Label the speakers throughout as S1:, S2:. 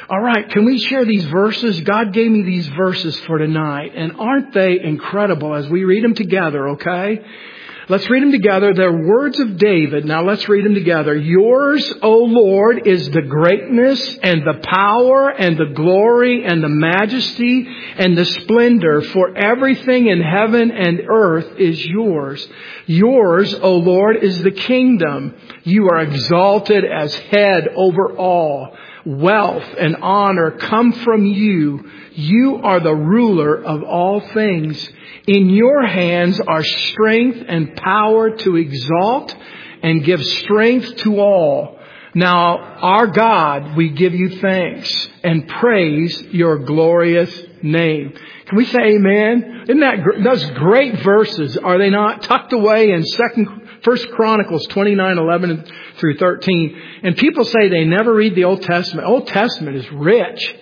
S1: All right, can we share these verses? God gave me these verses for tonight. And aren't they incredible as we read them together, okay? Let's read them together. They're words of David. Now let's read them together. Yours, O Lord, is the greatness and the power and the glory and the majesty and the splendor, for everything in heaven and earth is yours. Yours, O Lord, is the kingdom. You are exalted as head over all. Wealth and honor come from you. You are the ruler of all things. In your hands are strength and power to exalt and give strength to all. Now, our God, we give you thanks and praise your glorious name. Can we say amen? Isn't that those great verses? Are they not tucked away in First Chronicles 29:11 through 13? And people say they never read the Old Testament. Old Testament is rich,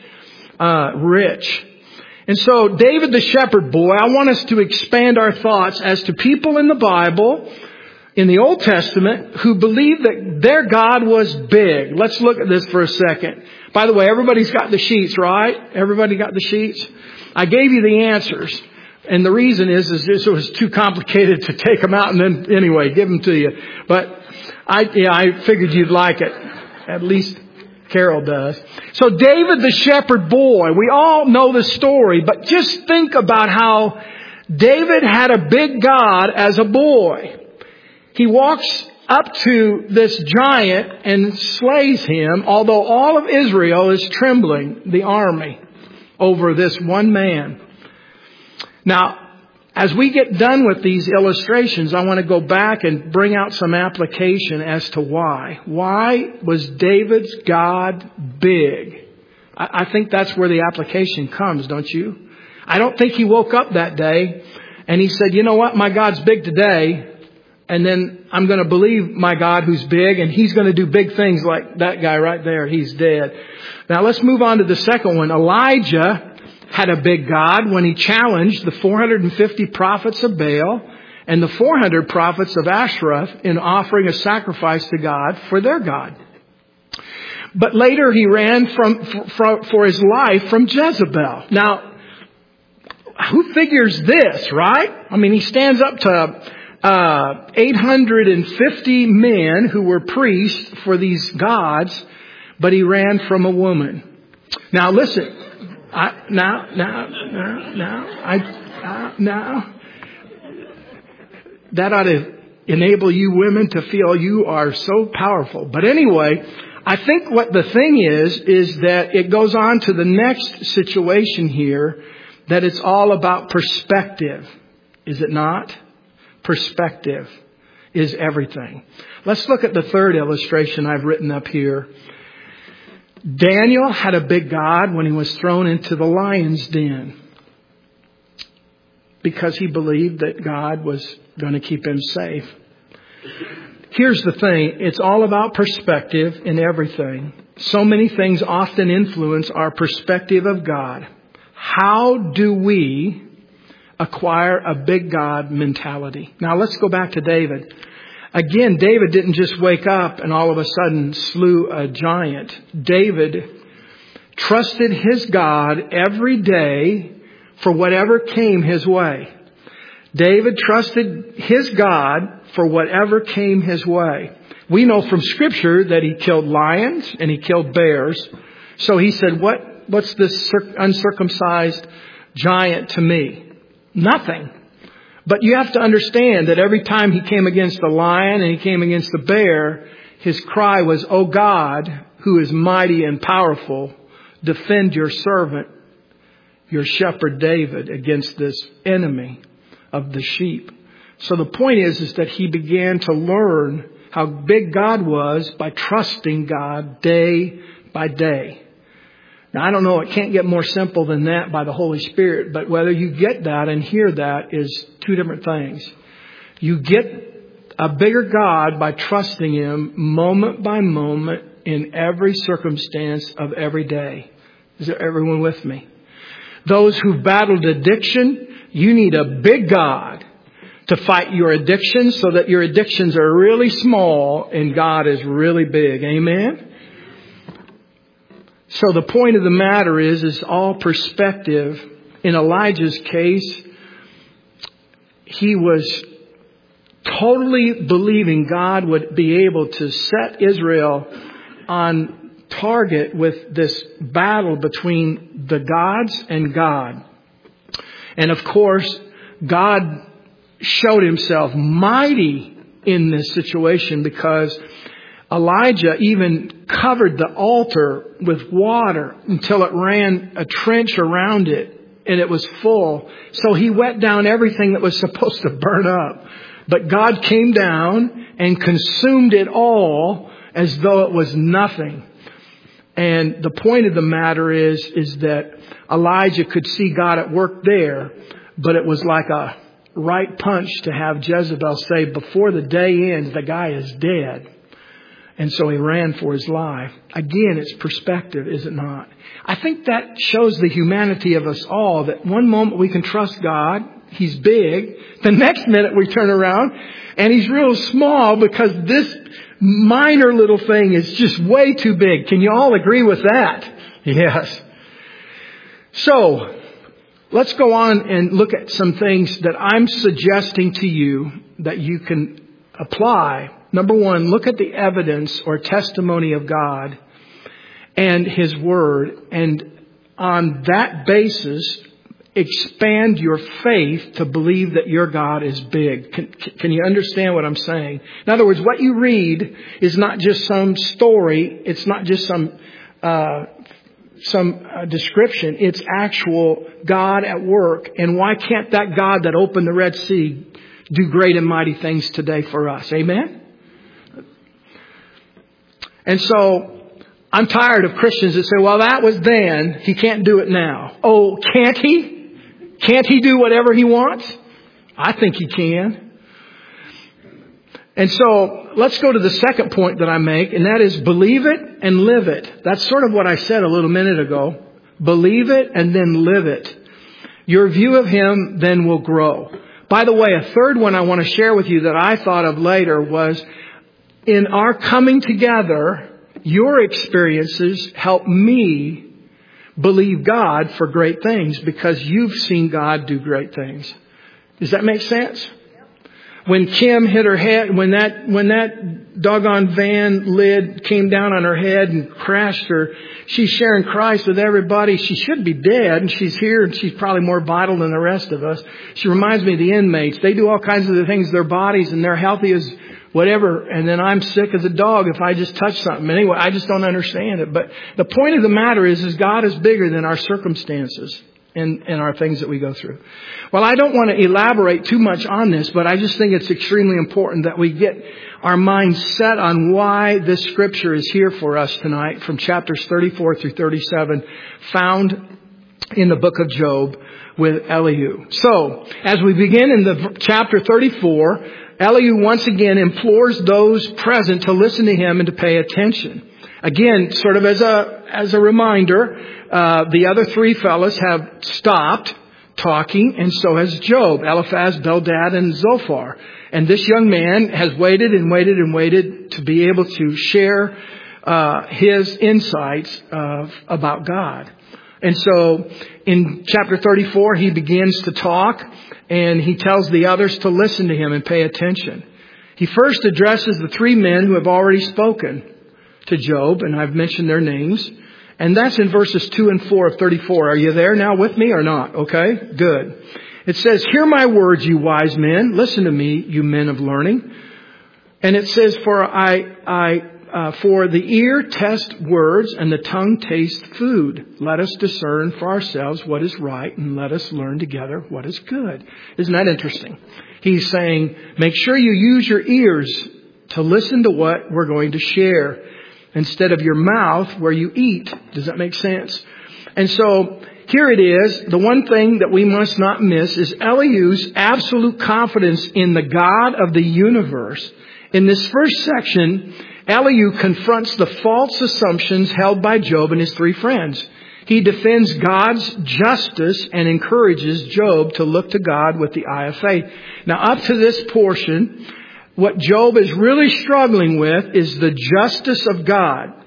S1: rich. And so David the shepherd boy, I want us to expand our thoughts as to people in the Bible, in the Old Testament, who believed that their God was big. Let's look at this for a second. By the way, everybody's got the sheets, right? Everybody got the sheets? I gave you the answers. And the reason is it was too complicated to take them out and then, anyway, give them to you. But I figured you'd like it. At least Carol does. So David the shepherd boy, we all know the story, but just think about how David had a big God as a boy. He walks up to this giant and slays him, although all of Israel is trembling, the army, over this one man. Now, as we get done with these illustrations, I want to go back and bring out some application as to why. Why was David's God big? I think that's where the application comes, don't you? I don't think he woke up that day and he said, you know what, my God's big today, and then I'm going to believe my God who's big, and he's going to do big things like that guy right there. He's dead. Now let's move on to the second one. Elijah had a big God when he challenged the 450 prophets of Baal and the 400 prophets of Asherah in offering a sacrifice to God for their God. But later he ran for his life from Jezebel. Now, who figures this, right? I mean, he stands up to 850 men who were priests for these gods, but he ran from a woman. Now listen. That ought to enable you women to feel you are so powerful. But anyway, I think what the thing is that it goes on to the next situation here, that it's all about perspective. Is it not? Perspective is everything. Let's look at the third illustration I've written up here. Daniel had a big God when he was thrown into the lion's den because he believed that God was going to keep him safe. Here's the thing. It's all about perspective in everything. So many things often influence our perspective of God. How do we acquire a big God mentality? Now let's go back to David. Again, David didn't just wake up and all of a sudden slew a giant. David trusted his God every day for whatever came his way. David trusted his God for whatever came his way. We know from Scripture that he killed lions and he killed bears. So he said, what's this uncircumcised giant to me? Nothing. But you have to understand that every time he came against the lion and he came against the bear, his cry was, "O God, who is mighty and powerful, defend your servant, your shepherd David, against this enemy of the sheep." So the point is that he began to learn how big God was by trusting God day by day. Now, I don't know, it can't get more simple than that by the Holy Spirit, but whether you get that and hear that is two different things. You get a bigger God by trusting Him moment by moment in every circumstance of every day. Is there everyone with me? Those who've battled addiction, you need a big God to fight your addictions so that your addictions are really small and God is really big. Amen? So the point of the matter is all perspective. In Elijah's case, he was totally believing God would be able to set Israel on target with this battle between the gods and God. And of course, God showed himself mighty in this situation because Elijah even covered the altar with water until it ran a trench around it and it was full. So he wet down everything that was supposed to burn up. But God came down and consumed it all as though it was nothing. And the point of the matter is that Elijah could see God at work there, but it was like a right punch to have Jezebel say, before the day ends, the guy is dead. And so he ran for his life. Again, it's perspective, is it not? I think that shows the humanity of us all, that one moment we can trust God. He's big. The next minute we turn around and he's real small because this minor little thing is just way too big. Can you all agree with that? Yes. So let's go on and look at some things that I'm suggesting to you that you can apply. Number one, look at the evidence or testimony of God and His Word, and on that basis, expand your faith to believe that your God is big. Can you understand what I'm saying? In other words, what you read is not just some story. It's not just some description. It's actual God at work. And why can't that God that opened the Red Sea do great and mighty things today for us? Amen? And so I'm tired of Christians that say, well, that was then. He can't do it now. Oh, can't he? Can't he do whatever he wants? I think he can. And so let's go to the second point that I make, and that is believe it and live it. That's sort of what I said a little minute ago. Believe it and then live it. Your view of Him then will grow. By the way, a third one I want to share with you that I thought of later was, in our coming together, your experiences help me believe God for great things because you've seen God do great things. Does that make sense? When Kim hit her head, when that doggone van lid came down on her head and crashed her, she's sharing Christ with everybody. She should be dead, and she's here, and she's probably more vital than the rest of us. She reminds me of the inmates. They do all kinds of the things with their bodies, and they're healthy as whatever, and then I'm sick as a dog if I just touch something. Anyway, I just don't understand it. But the point of the matter is God is bigger than our circumstances and our things that we go through. Well, I don't want to elaborate too much on this, but I just think it's extremely important that we get our minds set on why this scripture is here for us tonight from chapters 34 through 37, found in the book of Job with Elihu. So, as we begin in the chapter 34, Elihu once again implores those present to listen to him and to pay attention. Again, sort of as a reminder, the other three fellows have stopped talking, and so has Job, Eliphaz, Bildad, and Zophar. And this young man has waited and waited and waited to be able to share his insights about God. And so in chapter 34, he begins to talk, and he tells the others to listen to him and pay attention. He first addresses the three men who have already spoken to Job, and I've mentioned their names. And that's in verses 2 and 4 of 34. Are you there now with me or not? Okay, good. It says, "Hear my words, you wise men. Listen to me, you men of learning." And it says, for the ear tests words and the tongue tastes food. Let us discern for ourselves what is right, and let us learn together what is good. Isn't that interesting? He's saying, make sure you use your ears to listen to what we're going to share instead of your mouth where you eat. Does that make sense? And so here it is. The one thing that we must not miss is Elihu's absolute confidence in the God of the universe. In this first section, Elihu confronts the false assumptions held by Job and his three friends. He defends God's justice and encourages Job to look to God with the eye of faith. Now, up to this portion, what Job is really struggling with is the justice of God.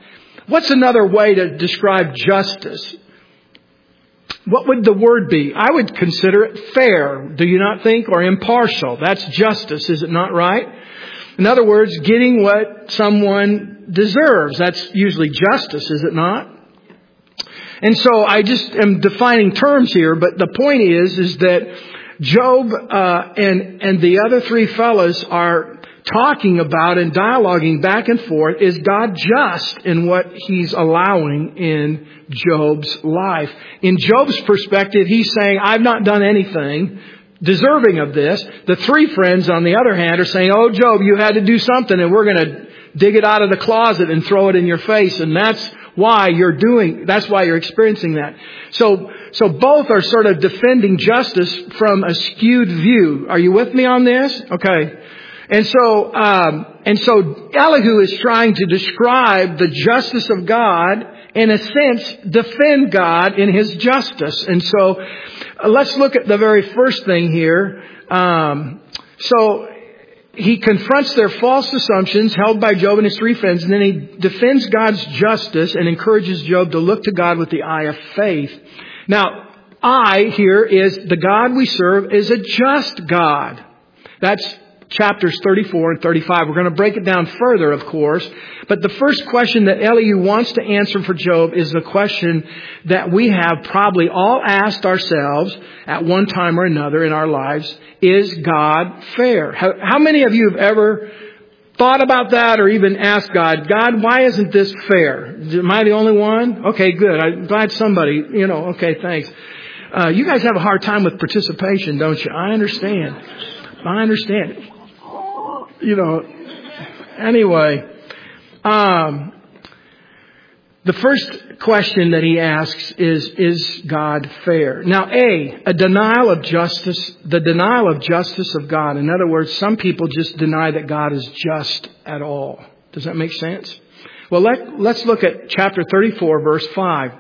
S1: What's another way to describe justice? What would the word be? I would consider it fair, do you not think? Or impartial. That's justice, is it not right? In other words, getting what someone deserves. That's usually justice, is it not? And so I just am defining terms here, but the point is that Job and the other three fellows are talking about and dialoguing back and forth. Is God just in what He's allowing in Job's life? In Job's perspective, he's saying, I've not done anything deserving of this. The three friends, on the other hand, are saying, oh, Job, you had to do something, and we're going to dig it out of the closet and throw it in your face. And that's why you're experiencing that. So both are sort of defending justice from a skewed view. Are you with me on this? Okay. And so Elihu is trying to describe the justice of God, in a sense, defend God in His justice. And so let's look at the very first thing here. So he confronts their false assumptions held by Job and his three friends, and then he defends God's justice and encourages Job to look to God with the eye of faith. Now, here is the God we serve is a just God. That's chapters 34 and 35. We're going to break it down further, of course. But the first question that Elihu wants to answer for Job is the question that we have probably all asked ourselves at one time or another in our lives. Is God fair? How many of you have ever thought about that or even asked God, why isn't this fair? Am I the only one? Okay, good. I'm glad somebody, okay, thanks. You guys have a hard time with participation, don't you? I understand. Anyway, the first question that he asks is God fair? Now, a denial of justice, the denial of justice of God. In other words, some people just deny that God is just at all. Does that make sense? Well, let's look at chapter 34, verse 5.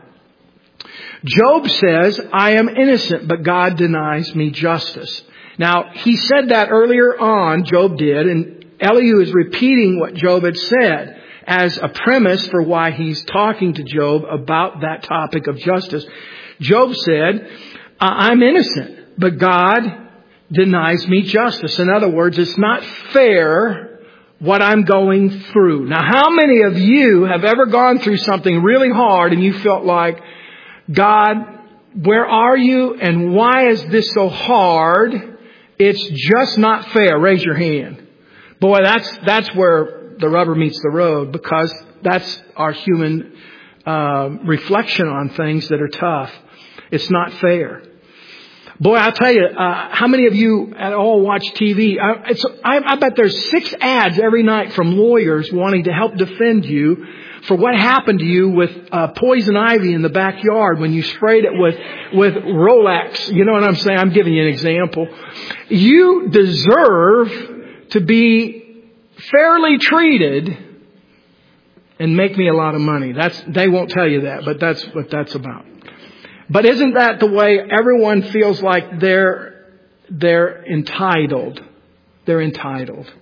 S1: Job says, I am innocent, but God denies me justice. Now, he said that earlier on, Job did, and Elihu is repeating what Job had said as a premise for why he's talking to Job about that topic of justice. Job said, I'm innocent, but God denies me justice. In other words, it's not fair what I'm going through. Now, how many of you have ever gone through something really hard and you felt like, God, where are you and why is this so hard? It's just not fair. Raise your hand. Boy, that's where the rubber meets the road, because that's our human reflection on things that are tough. It's not fair. Boy, I'll tell you, how many of you at all watch TV? I bet there's 6 ads every night from lawyers wanting to help defend you for what happened to you with poison ivy in the backyard when you sprayed it with Rolex. You know what I'm saying? I'm giving you an example. You deserve to be fairly treated and make me a lot of money. They won't tell you that, but that's what that's about. But isn't that the way everyone feels like they're entitled? They're entitled.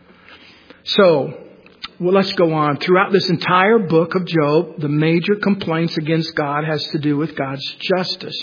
S1: So, well, let's go on. Throughout this entire book of Job, the major complaints against God has to do with God's justice.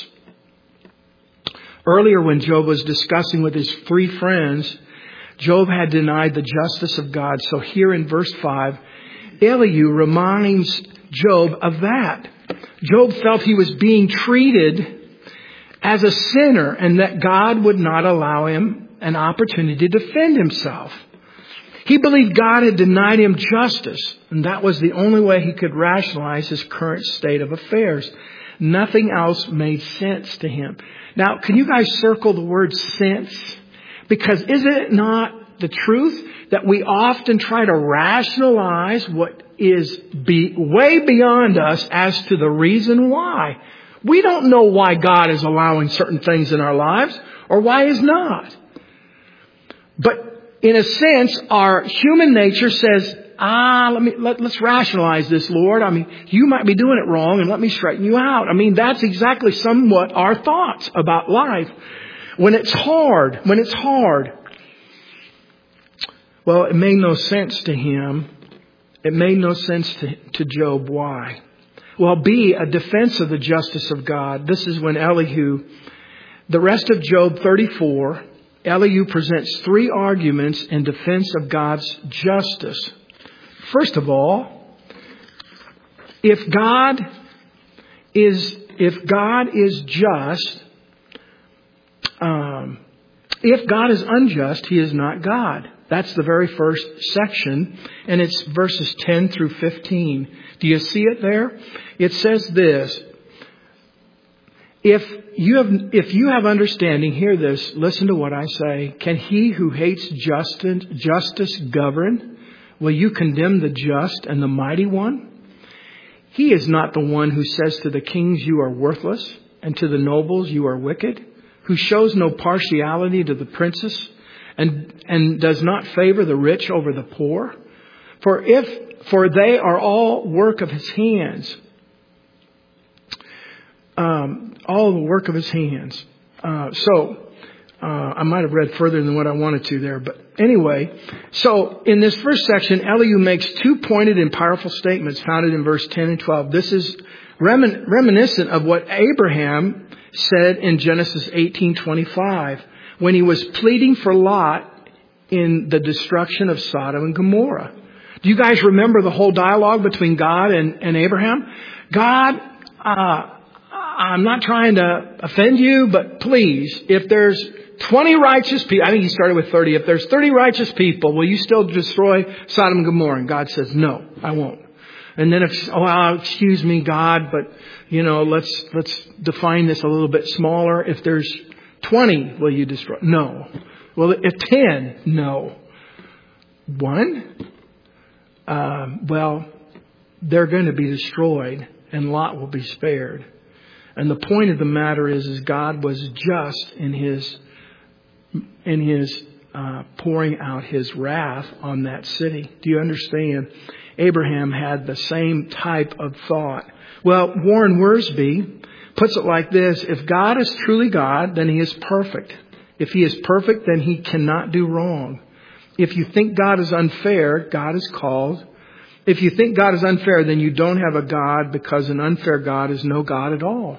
S1: Earlier, when Job was discussing with his 3 friends, Job had denied the justice of God. So here in verse 5, Elihu reminds Job of that. Job felt he was being treated as a sinner and that God would not allow him an opportunity to defend himself. He believed God had denied him justice, and that was the only way he could rationalize his current state of affairs. Nothing else made sense to him. Now, can you guys circle the word sense? Because isn't it not the truth that we often try to rationalize what is way beyond us as to the reason why? We don't know why God is allowing certain things in our lives or why He's not. But in a sense, our human nature says, let's rationalize this, Lord. I mean, you might be doing it wrong and let me straighten you out. I mean, that's exactly somewhat our thoughts about life. When it's hard. Well, it made no sense to him It made no sense to Job. Why? Well, B, a defense of the justice of God. This is when Elihu, the rest of Job 34, Elihu presents 3 arguments in defense of God's justice. First of all, if God is just, if God is unjust, He is not God. That's the very first section, and it's verses 10 through 15. Do you see it there? It says this: If you have understanding, hear this, listen to what I say. Can he who hates justice govern? Will you condemn the just and the mighty one? He is not the one who says to the kings, you are worthless, and to the nobles, you are wicked, who shows no partiality to the princes, and does not favor the rich over the poor. For they are all work of his hands. All the work of his hands. I might have read further than what I wanted to there, but anyway. So in this first section, Elihu makes 2 pointed and powerful statements founded in verse 10 and 12. This is reminiscent of what Abraham said in Genesis 18:25 when he was pleading for Lot in the destruction of Sodom and Gomorrah. Do you guys remember the whole dialogue between God and Abraham? God, I'm not trying to offend you, but please, if there's 20 righteous people, I think he started with 30. If there's 30 righteous people, will you still destroy Sodom and Gomorrah? And God says, no, I won't. And then, excuse me, God, but, let's define this a little bit smaller. If there's 20, will you destroy? No. Well, if 10, no. 1? They're going to be destroyed and Lot will be spared. And the point of the matter is God was just in his pouring out his wrath on that city. Do you understand? Abraham had the same type of thought. Well, Warren Wiersbe puts it like this: if God is truly God, then he is perfect. If he is perfect, then he cannot do wrong. If you think God is unfair, God is called. If you think God is unfair, then you don't have a God, because an unfair God is no God at all.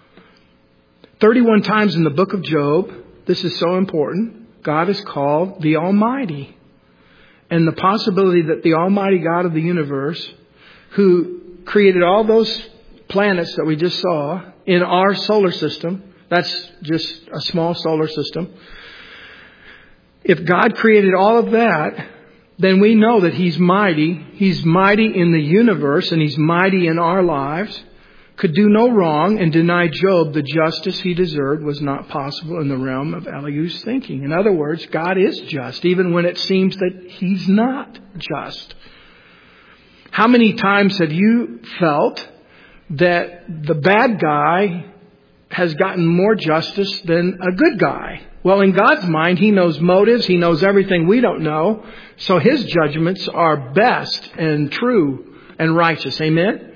S1: 31 times in the book of Job, this is so important, God is called the Almighty. And the possibility that the Almighty God of the universe, who created all those planets that we just saw in our solar system, that's just a small solar system. If God created all of that, then we know that He's mighty. He's mighty in the universe and He's mighty in our lives. Could do no wrong, and deny Job the justice he deserved was not possible in the realm of Elihu's thinking. In other words, God is just, even when it seems that He's not just. How many times have you felt that the bad guy has gotten more justice than a good guy? Well, in God's mind, He knows motives. He knows everything we don't know. So His judgments are best and true and righteous. Amen?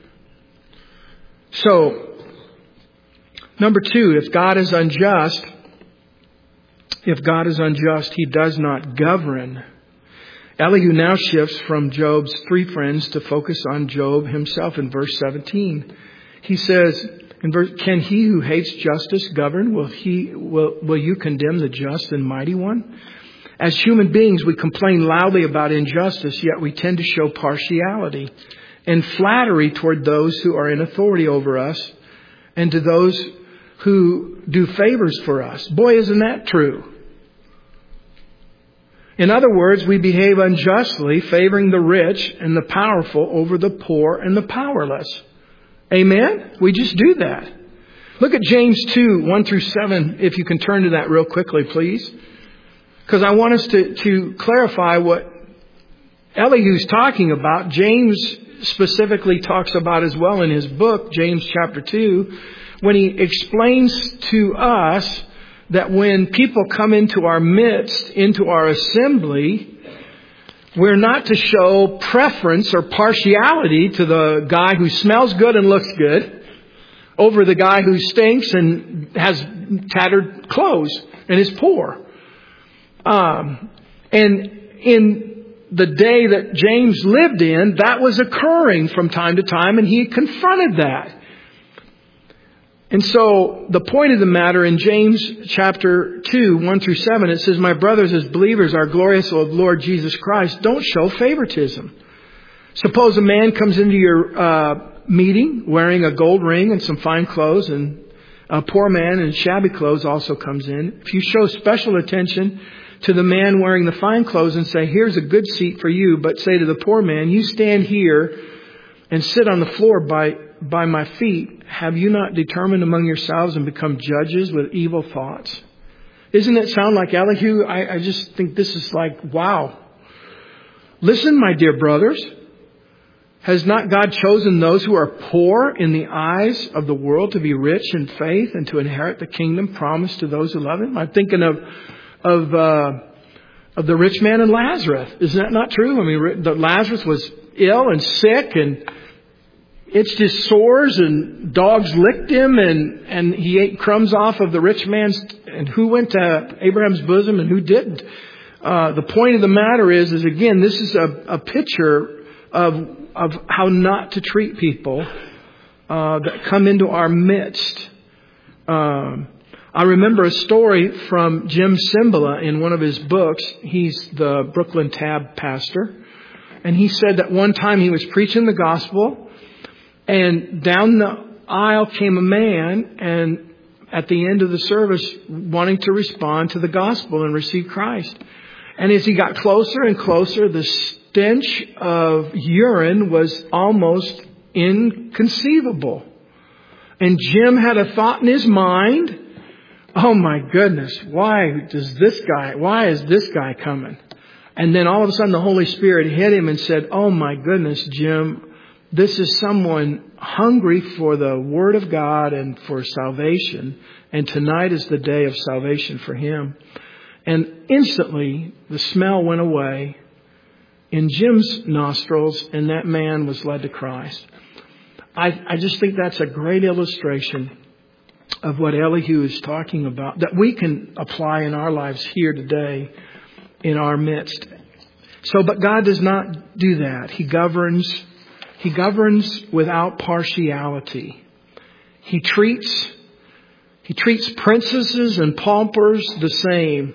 S1: So, number 2, if God is unjust, He does not govern. Elihu now shifts from Job's 3 friends to focus on Job himself in verse 17. He says, can he who hates justice govern? Will you condemn the just and mighty one? As human beings, we complain loudly about injustice, yet we tend to show partiality and flattery toward those who are in authority over us and to those who do favors for us. Boy, isn't that true? In other words, we behave unjustly, favoring the rich and the powerful over the poor and the powerless. Amen? We just do that. Look at James 2, 1 through 7, if you can turn to that real quickly, please. Because I want us to clarify what Elihu's talking about. James specifically talks about as well in his book, James chapter 2, when he explains to us that when people come into our midst, into our assembly, we're not to show preference or partiality to the guy who smells good and looks good over the guy who stinks and has tattered clothes and is poor. And in the day that James lived in, that was occurring from time to time, and he confronted that. And so the point of the matter in James chapter 2, 1 through 7, it says, "My brothers, as believers are glorious of Lord Jesus Christ, don't show favoritism. Suppose a man comes into your meeting wearing a gold ring and some fine clothes, and a poor man in shabby clothes also comes in. If you show special attention to the man wearing the fine clothes and say, 'Here's a good seat for you,' but say to the poor man, 'You stand here and sit on the floor by my feet,' have you not determined among yourselves and become judges with evil thoughts?" Doesn't it sound like Elihu? I just think this is like, wow. Listen, my dear brothers. Has not God chosen those who are poor in the eyes of the world to be rich in faith and to inherit the kingdom promised to those who love Him? I'm thinking of the rich man and Lazarus. Isn't that not true? I mean, Lazarus was ill and sick and itched his sores and dogs licked him and he ate crumbs off of the rich man's, and who went to Abraham's bosom and who didn't. The point of the matter is again, this is a picture of how not to treat people that come into our midst. I remember a story from Jim Cymbala in one of his books. He's the Brooklyn Tab pastor. And he said that one time he was preaching the gospel, and down the aisle came a man, and at the end of the service wanting to respond to the gospel and receive Christ. And as he got closer and closer, the stench of urine was almost inconceivable. And Jim had a thought in his mind, oh my goodness, why is this guy coming? And then all of a sudden the Holy Spirit hit him and said, oh my goodness, Jim, this is someone hungry for the Word of God and for salvation. And tonight is the day of salvation for him. And instantly the smell went away in Jim's nostrils, and that man was led to Christ. I just think that's a great illustration of what Elihu is talking about, that we can apply in our lives here today in our midst. So, but God does not do that. He governs without partiality. He treats princesses and paupers the same.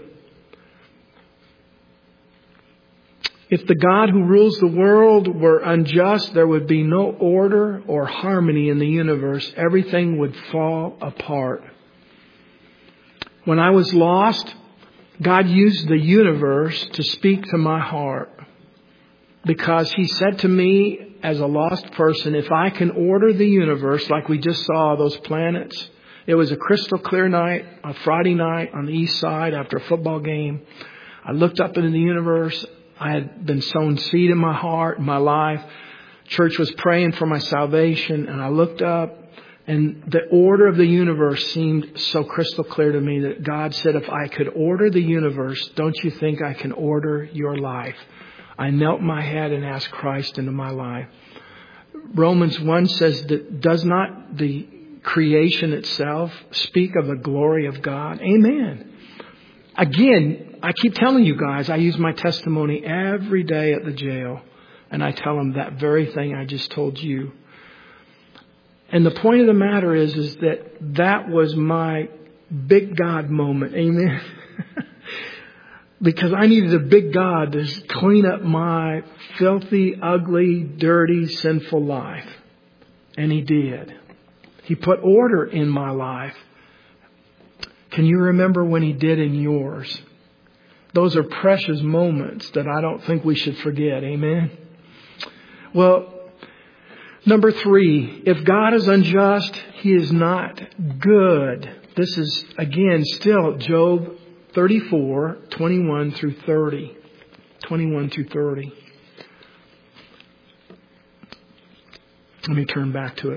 S1: If the God who rules the world were unjust, there would be no order or harmony in the universe. Everything would fall apart. When I was lost, God used the universe to speak to my heart, because He said to me as a lost person, if I can order the universe like we just saw those planets. It was a crystal clear night, a Friday night on the east side after a football game. I looked up into the universe. I had been sown seed in my heart, in my life. Church was praying for my salvation, and I looked up, and the order of the universe seemed so crystal clear to me that God said, if I could order the universe, don't you think I can order your life? I knelt my head and asked Christ into my life. Romans 1 says that does not the creation itself speak of the glory of God? Amen. Again, I keep telling you guys, I use my testimony every day at the jail, and I tell them that very thing I just told you. And the point of the matter is that was my big God moment. Amen. Because I needed a big God to clean up my filthy, ugly, dirty, sinful life. And He did. He put order in my life. Can you remember when He did in yours? Those are precious moments that I don't think we should forget. Amen. Well, number 3, if God is unjust, He is not good. This is, again, still Job 34, 21 through 30. 21 through 30. Let me turn back to it.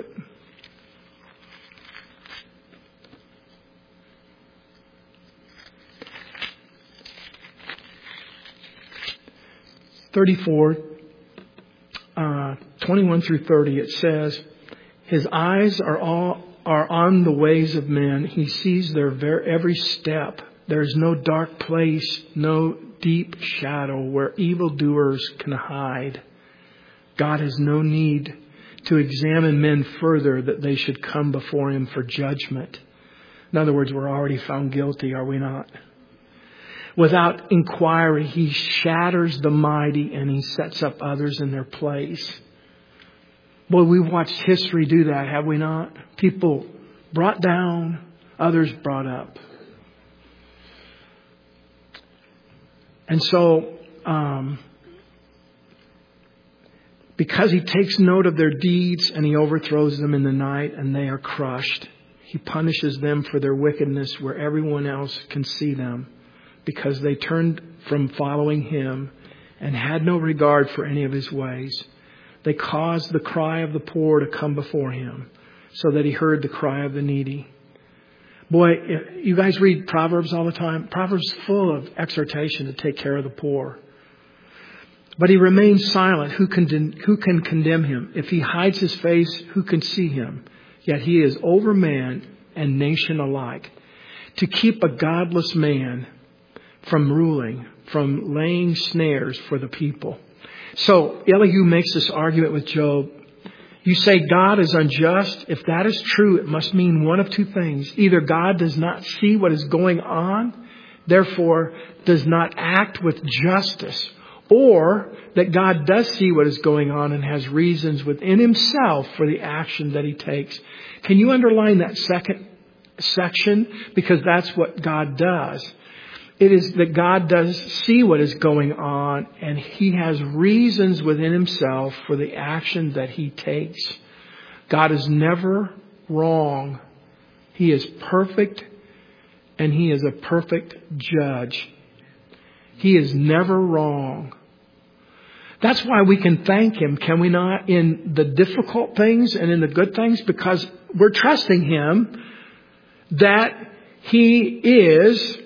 S1: (34) 21 through 30, it says, His eyes are on the ways of men. He sees their every step. There is no dark place, no deep shadow where evildoers can hide. God has no need to examine men further that they should come before Him for judgment. In other words, we're already found guilty, are we not? Without inquiry, He shatters the mighty and He sets up others in their place. Boy, we've watched history do that, have we not? People brought down, others brought up. And so, because He takes note of their deeds and He overthrows them in the night and they are crushed, He punishes them for their wickedness where everyone else can see them, because they turned from following Him and had no regard for any of His ways. They caused the cry of the poor to come before Him, so that He heard the cry of the needy. Boy, you guys read Proverbs all the time. Proverbs is full of exhortation to take care of the poor. But He remains silent. Who can condemn Him? If He hides His face, who can see Him? Yet He is over man and nation alike. To keep a godless man from ruling, from laying snares for the people. So Elihu makes this argument with Job. You say God is unjust. If that is true, it must mean one of two things. Either God does not see what is going on, therefore does not act with justice, or that God does see what is going on and has reasons within Himself for the action that He takes. Can you underline that second section? Because that's what God does. It is that God does see what is going on, and He has reasons within Himself for the action that He takes. God is never wrong. He is perfect, and He is a perfect judge. He is never wrong. That's why we can thank Him, can we not, in the difficult things and in the good things, because we're trusting Him that He is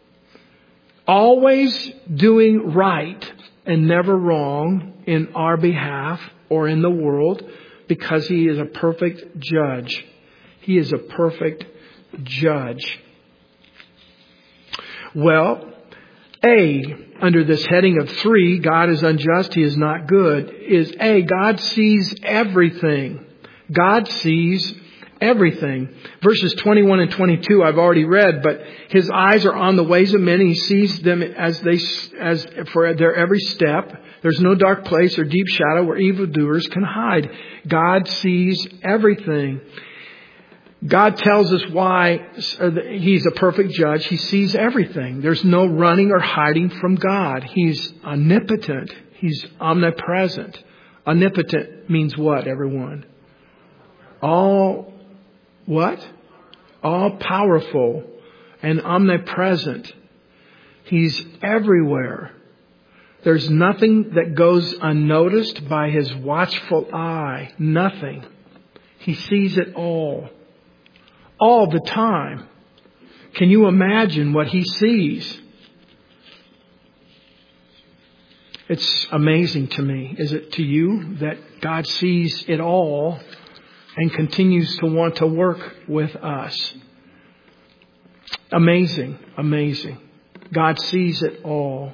S1: always doing right and never wrong in our behalf or in the world, because He is a perfect judge. He is a perfect judge. Well, under this heading of 3, God is unjust, He is not good, is God sees everything. God sees everything. Verses 21 and 22 I've already read, but His eyes are on the ways of men. He sees them as for their every step. There's no dark place or deep shadow where evildoers can hide. God sees everything. God tells us why He's a perfect judge. He sees everything. There's no running or hiding from God. He's omnipotent. He's omnipresent. Omnipotent means what, everyone? All powerful and omnipresent. He's everywhere. There's nothing that goes unnoticed by His watchful eye. Nothing. He sees it all the time. Can you imagine what He sees? It's amazing to me. Is it to you that God sees it all and continues to want to work with us? Amazing, amazing. God sees it all.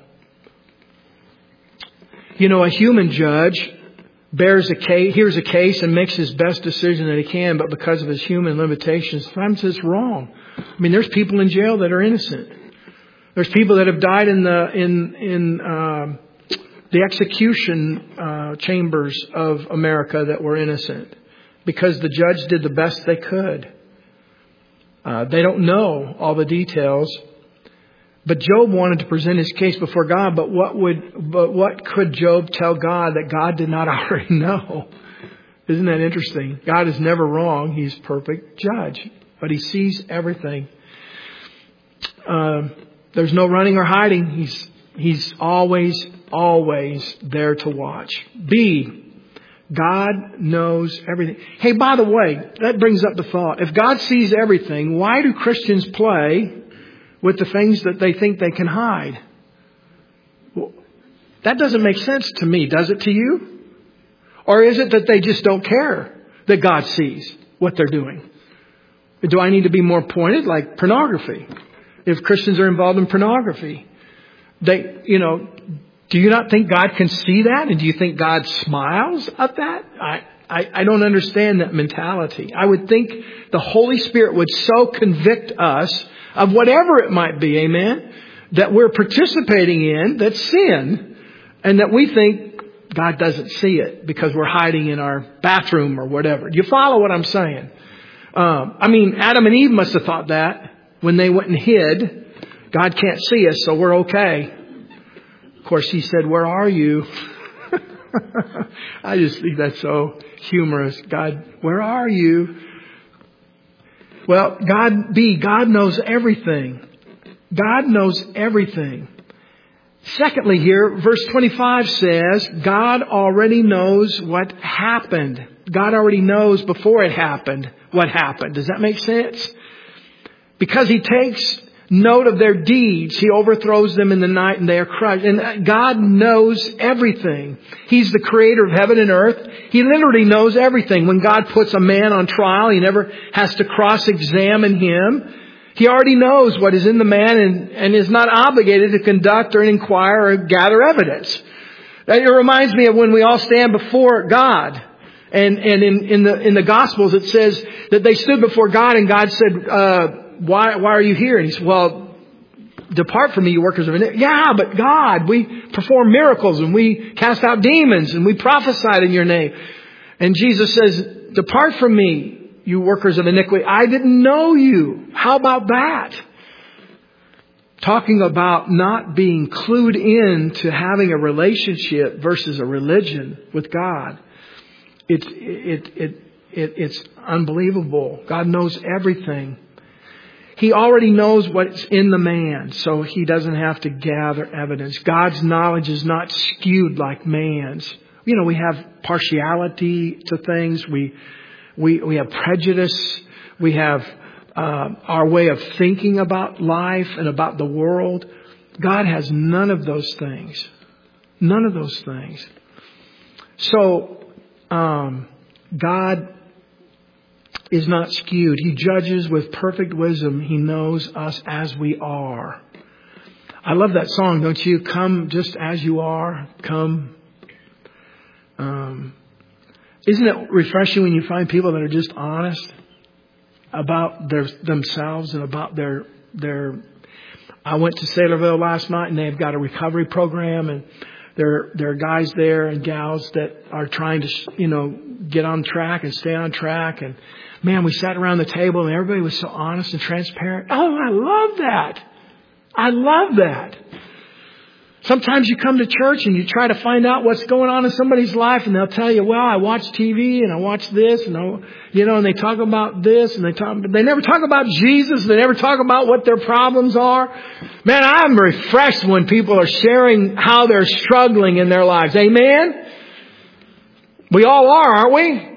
S1: You know, a human judge hears a case and makes his best decision that he can, but because of his human limitations, sometimes it's wrong. I mean, there's people in jail that are innocent. There's people that have died in the execution chambers of America that were innocent, because the judge did the best they could. They don't know all the details. But Job wanted to present his case before God. But what could Job tell God that God did not already know? Isn't that interesting? God is never wrong. He's perfect judge. But He sees everything. There's no running or hiding. He's always there to watch. God knows everything. Hey, by the way, that brings up the thought. If God sees everything, why do Christians play with the things that they think they can hide? Well, that doesn't make sense to me. Does it to you? Or is it that they just don't care that God sees what they're doing? Do I need to be more pointed? Like pornography. If Christians are involved in pornography, Do you not think God can see that? And do you think God smiles at that? I don't understand that mentality. I would think the Holy Spirit would so convict us of whatever it might be, amen, that we're participating in, that's sin, and that we think God doesn't see it because we're hiding in our bathroom or whatever. Do you follow what I'm saying? Adam and Eve must have thought that when they went and hid. God can't see us, so we're okay. Of course, he said, "Where are you?" I just think that's so humorous. God, where are you? Well, God knows everything. God knows everything. Secondly here, verse 25 says, God already knows what happened. God already knows before it happened what happened. Does that make sense? Because he takes note of their deeds, he overthrows them in the night and they are crushed. And God knows everything. He's the creator of heaven and earth. He literally knows everything. When God puts a man on trial, he never has to cross-examine him. He already knows what is in the man and is not obligated to conduct or inquire or gather evidence. It reminds me of when we all stand before God. And in the Gospels it says that they stood before God and God said, why are you here? And he said, well, depart from me, you workers of iniquity. Yeah, but God, we perform miracles and we cast out demons and we prophesied in your name. And Jesus says, depart from me, you workers of iniquity. I didn't know you. How about that? Talking about not being clued in to having a relationship versus a religion with God. It's unbelievable. God knows everything. He already knows what's in the man, so he doesn't have to gather evidence. God's knowledge is not skewed like man's. We have partiality to things. We have prejudice. We have our way of thinking about life and about the world. God has none of those things. None of those things. So, God is not skewed. He judges with perfect wisdom. He knows us as we are. I love that song, don't you? Come just as you are. Come. Isn't it refreshing when you find people that are just honest about themselves and about their. I went to Saylorville last night and they've got a recovery program and there are guys there and gals that are trying to, get on track and stay on track. And man, we sat around the table and everybody was so honest and transparent. Oh, I love that. I love that. Sometimes you come to church and you try to find out what's going on in somebody's life and they'll tell you, well, I watch TV and I watch this and, and they talk about this and they never talk about Jesus. They never talk about what their problems are. Man, I'm refreshed when people are sharing how they're struggling in their lives. Amen? We all are, aren't we?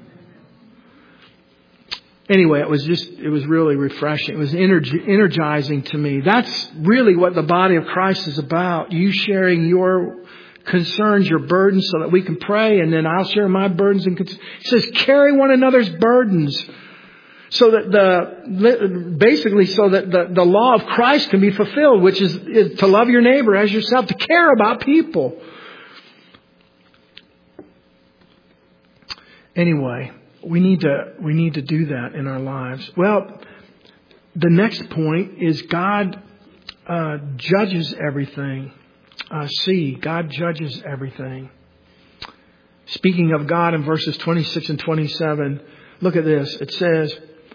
S1: Anyway, it was really refreshing. It was energizing to me. That's really what the body of Christ is about. You sharing your concerns, your burdens so that we can pray, and then I'll share my burdens and concerns. It says carry one another's burdens so that the law of Christ can be fulfilled, which is to love your neighbor as yourself, to care about people. Anyway, we need to do that in our lives. Well, the next point is God judges everything. God judges everything. Speaking of God in verses 26 and 27, look at this. It says,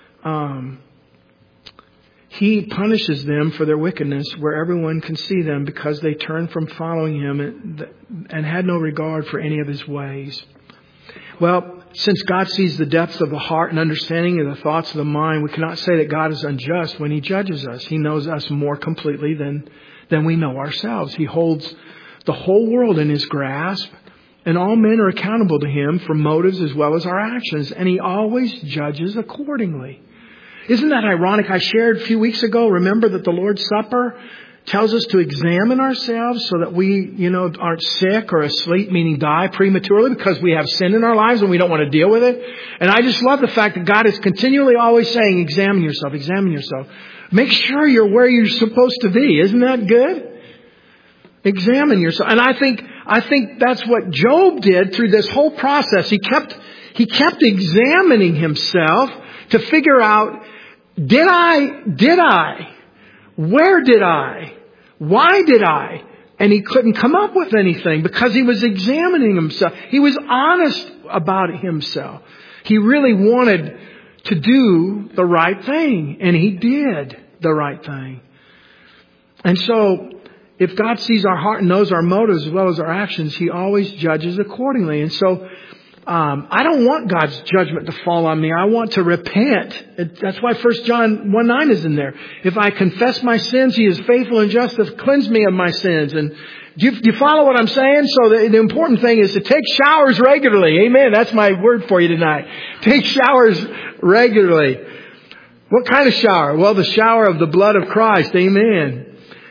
S1: He punishes them for their wickedness where everyone can see them because they turned from following Him and had no regard for any of His ways. Well, since God sees the depths of the heart and understanding of the thoughts of the mind, we cannot say that God is unjust when He judges us. He knows us more completely than we know ourselves. He holds the whole world in His grasp, and all men are accountable to Him for motives as well as our actions, and He always judges accordingly. Isn't that ironic? I shared a few weeks ago, remember that the Lord's Supper tells us to examine ourselves so that we, aren't sick or asleep, meaning die prematurely because we have sin in our lives and we don't want to deal with it. And I just love the fact that God is continually always saying, examine yourself, examine yourself. Make sure you're where you're supposed to be. Isn't that good? Examine yourself. And I think that's what Job did through this whole process. He kept examining himself to figure out, did I? Where did I? Why did I? And he couldn't come up with anything because he was examining himself. He was honest about himself. He really wanted to do the right thing, and he did the right thing. And so, if God sees our heart and knows our motives as well as our actions, He always judges accordingly. And so, I don't want God's judgment to fall on me. I want to repent. That's why 1 John 1:9 is in there. If I confess my sins, He is faithful and just to cleanse me of my sins. And do you follow what I'm saying? So the important thing is to take showers regularly. Amen. That's my word for you tonight. Take showers regularly. What kind of shower? Well, the shower of the blood of Christ. Amen.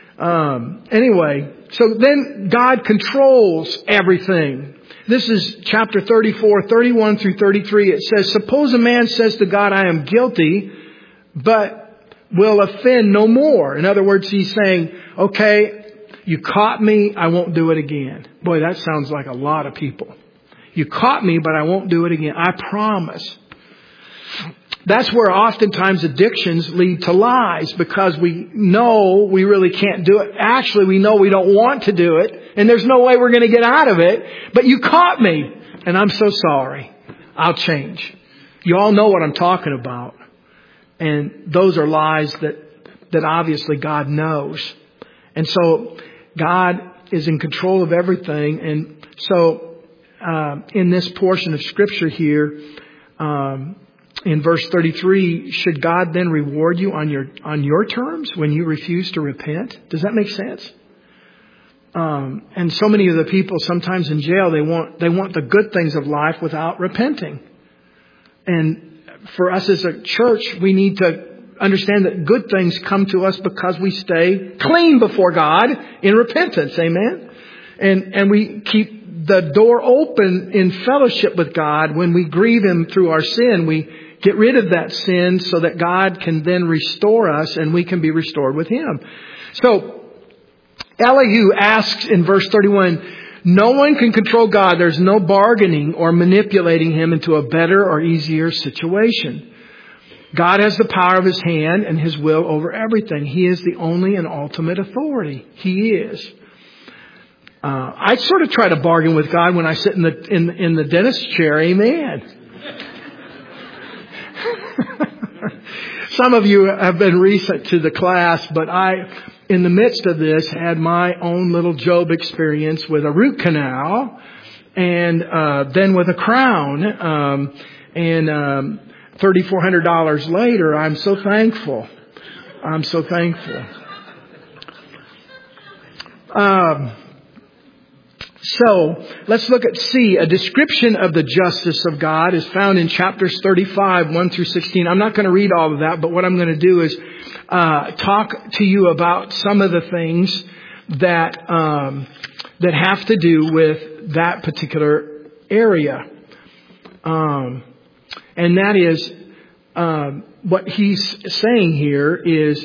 S1: Anyway, so then God controls everything. This is chapter 34, 31 through 33. It says, suppose a man says to God, I am guilty, but will offend no more. In other words, he's saying, okay, you caught me, I won't do it again. Boy, that sounds like a lot of people. You caught me, but I won't do it again. I promise. That's where oftentimes addictions lead to lies, because we know we really can't do it. Actually, we know we don't want to do it, and there's no way we're going to get out of it. But you caught me, and I'm so sorry. I'll change. You all know what I'm talking about. And those are lies that obviously God knows. And so God is in control of everything. And so in this portion of Scripture here, in verse 33, should God then reward you on your terms when you refuse to repent? Does that make sense? And so many of the people sometimes in jail, they want the good things of life without repenting. And for us as a church, we need to understand that good things come to us because we stay clean before God in repentance. Amen. And we keep the door open in fellowship with God. When we grieve Him through our sin, we get rid of that sin so that God can then restore us and we can be restored with Him. So Elihu asks in verse 31, no one can control God. There's no bargaining or manipulating Him into a better or easier situation. God has the power of His hand and His will over everything. He is the only and ultimate authority. He is. I sort of try to bargain with God when I sit in the dentist chair. Amen. Some of you have been recent to the class, but I, in the midst of this, had my own little Job experience with a root canal and then with a crown. And $3,400 later, I'm so thankful. I'm so thankful. So let's look at C. A description of the justice of God is found in chapters 35, 1 through 16. I'm not going to read all of that, but what I'm going to do is talk to you about some of the things that have to do with that particular area. And that is what he's saying here is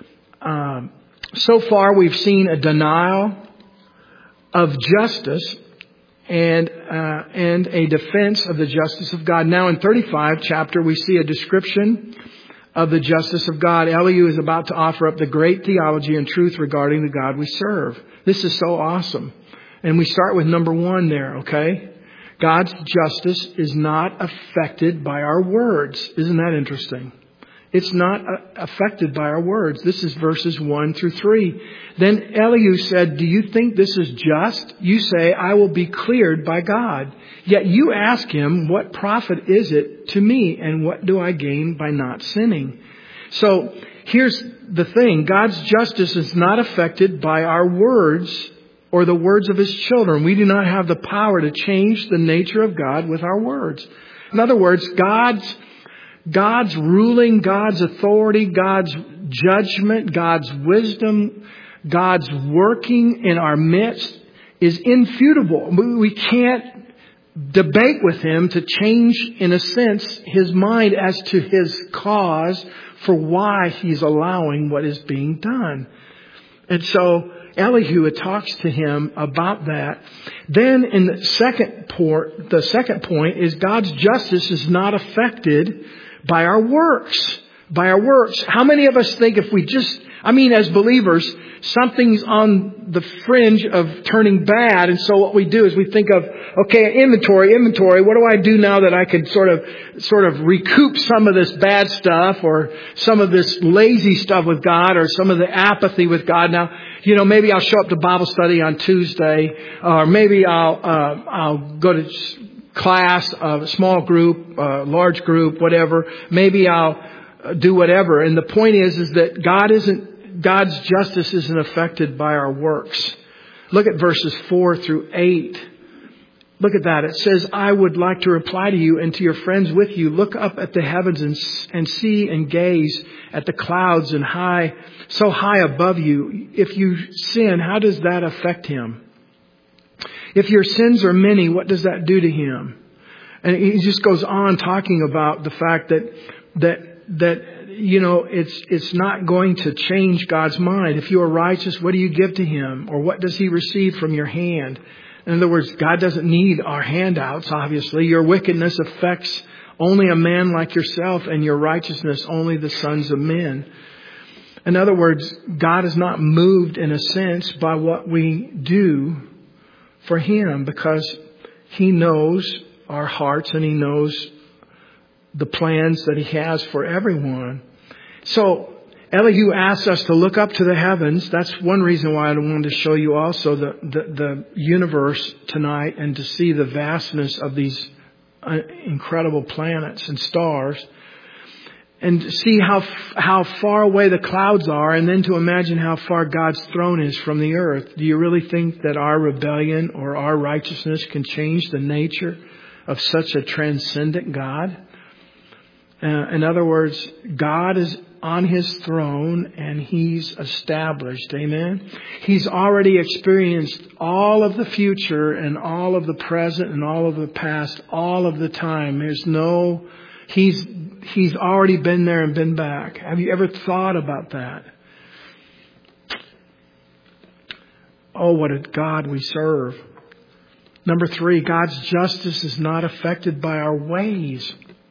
S1: so far we've seen a denial of justice and a defense of the justice of God. Now in 35 chapter, we see a description of the justice of God. Elihu is about to offer up the great theology and truth regarding the God we serve. This is so awesome. And we start with number 1 there, okay? God's justice is not affected by our words. Isn't that interesting? It's not affected by our words. This is verses 1 through 3. Then Elihu said, do you think this is just? You say, I will be cleared by God. Yet you ask him, what profit is it to me? And what do I gain by not sinning? So here's the thing. God's justice is not affected by our words or the words of His children. We do not have the power to change the nature of God with our words. In other words, God's ruling, God's authority, God's judgment, God's wisdom, God's working in our midst is infutable. We can't debate with Him to change, in a sense, His mind as to His cause for why He's allowing what is being done. And so Elihu talks to him about that. Then in the second point is God's justice is not affected by our works. By our works. How many of us think if we just, as believers, something's on the fringe of turning bad, and so what we do is we think of, okay, inventory, what do I do now that I could sort of recoup some of this bad stuff or some of this lazy stuff with God or some of the apathy with God now? Maybe I'll show up to Bible study on Tuesday, or maybe I'll go to class, a small group, large group, whatever. Maybe I'll do whatever. And the point is that God's justice isn't affected by our works. Look at verses 4 through 8. Look at that. It says, I would like to reply to you and to your friends with you. Look up at the heavens and see and gaze at the clouds and so high above you. If you sin, how does that affect him? If your sins are many, what does that do to him? And he just goes on talking about the fact that it's not going to change God's mind. If you are righteous, what do you give to him? Or what does he receive from your hand? In other words, God doesn't need our handouts, obviously. Your wickedness affects only a man like yourself, and your righteousness only the sons of men. In other words, God is not moved in a sense by what we do for him, because he knows our hearts and he knows the plans that he has for everyone. So Elihu asks us to look up to the heavens. That's one reason why I wanted to show you also the universe tonight, and to see the vastness of these incredible planets and stars, and to see how far away the clouds are, and then to imagine how far God's throne is from the earth. Do you really think that our rebellion or our righteousness can change the nature of such a transcendent God? In other words, God is on his throne and he's established. Amen. He's already experienced all of the future and all of the present and all of the past, all of the time. He's already been there and been back. Have you ever thought about that? Oh, what a God we serve. Number 3, God's justice is not affected by our ways.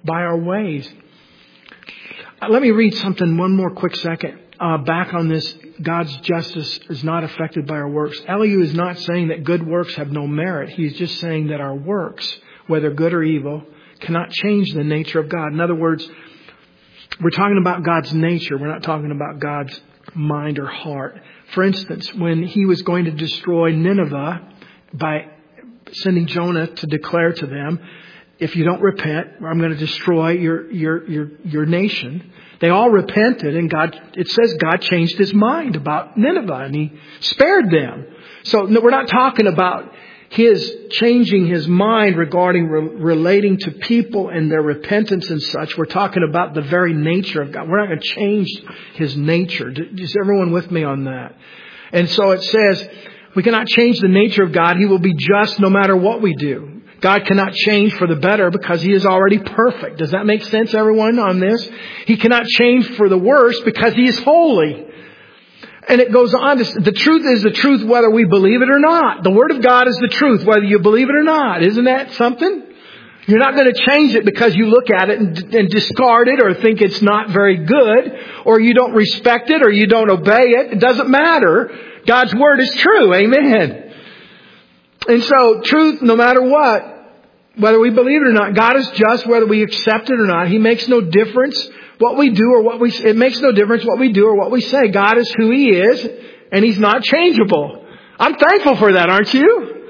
S1: Let me read something one more quick second. Back on this, God's justice is not affected by our works. Elihu is not saying that good works have no merit. He's just saying that our works, whether good or evil, cannot change the nature of God. In other words, we're talking about God's nature. We're not talking about God's mind or heart. For instance, when he was going to destroy Nineveh by sending Jonah to declare to them, if you don't repent, I'm going to destroy your nation. They all repented, and it says God changed his mind about Nineveh, and he spared them. So we're not talking about his changing his mind regarding relating to people and their repentance and such. We're talking about the very nature of God. We're not going to change his nature. Is everyone with me on that? And so it says we cannot change the nature of God. He will be just no matter what we do. God cannot change for the better because he is already perfect. Does that make sense, everyone, on this? He cannot change for the worse because he is holy. And it goes on to, the truth is the truth whether we believe it or not. The Word of God is the truth whether you believe it or not. Isn't that something? You're not going to change it because you look at it and discard it or think it's not very good, or you don't respect it or you don't obey it. It doesn't matter. God's Word is true. Amen. And so truth, no matter what, whether we believe it or not, God is just whether we accept it or not. He makes no difference what we do or what we say. It makes no difference what we do or what we say. God is who he is, and he's not changeable. I'm thankful for that, aren't you?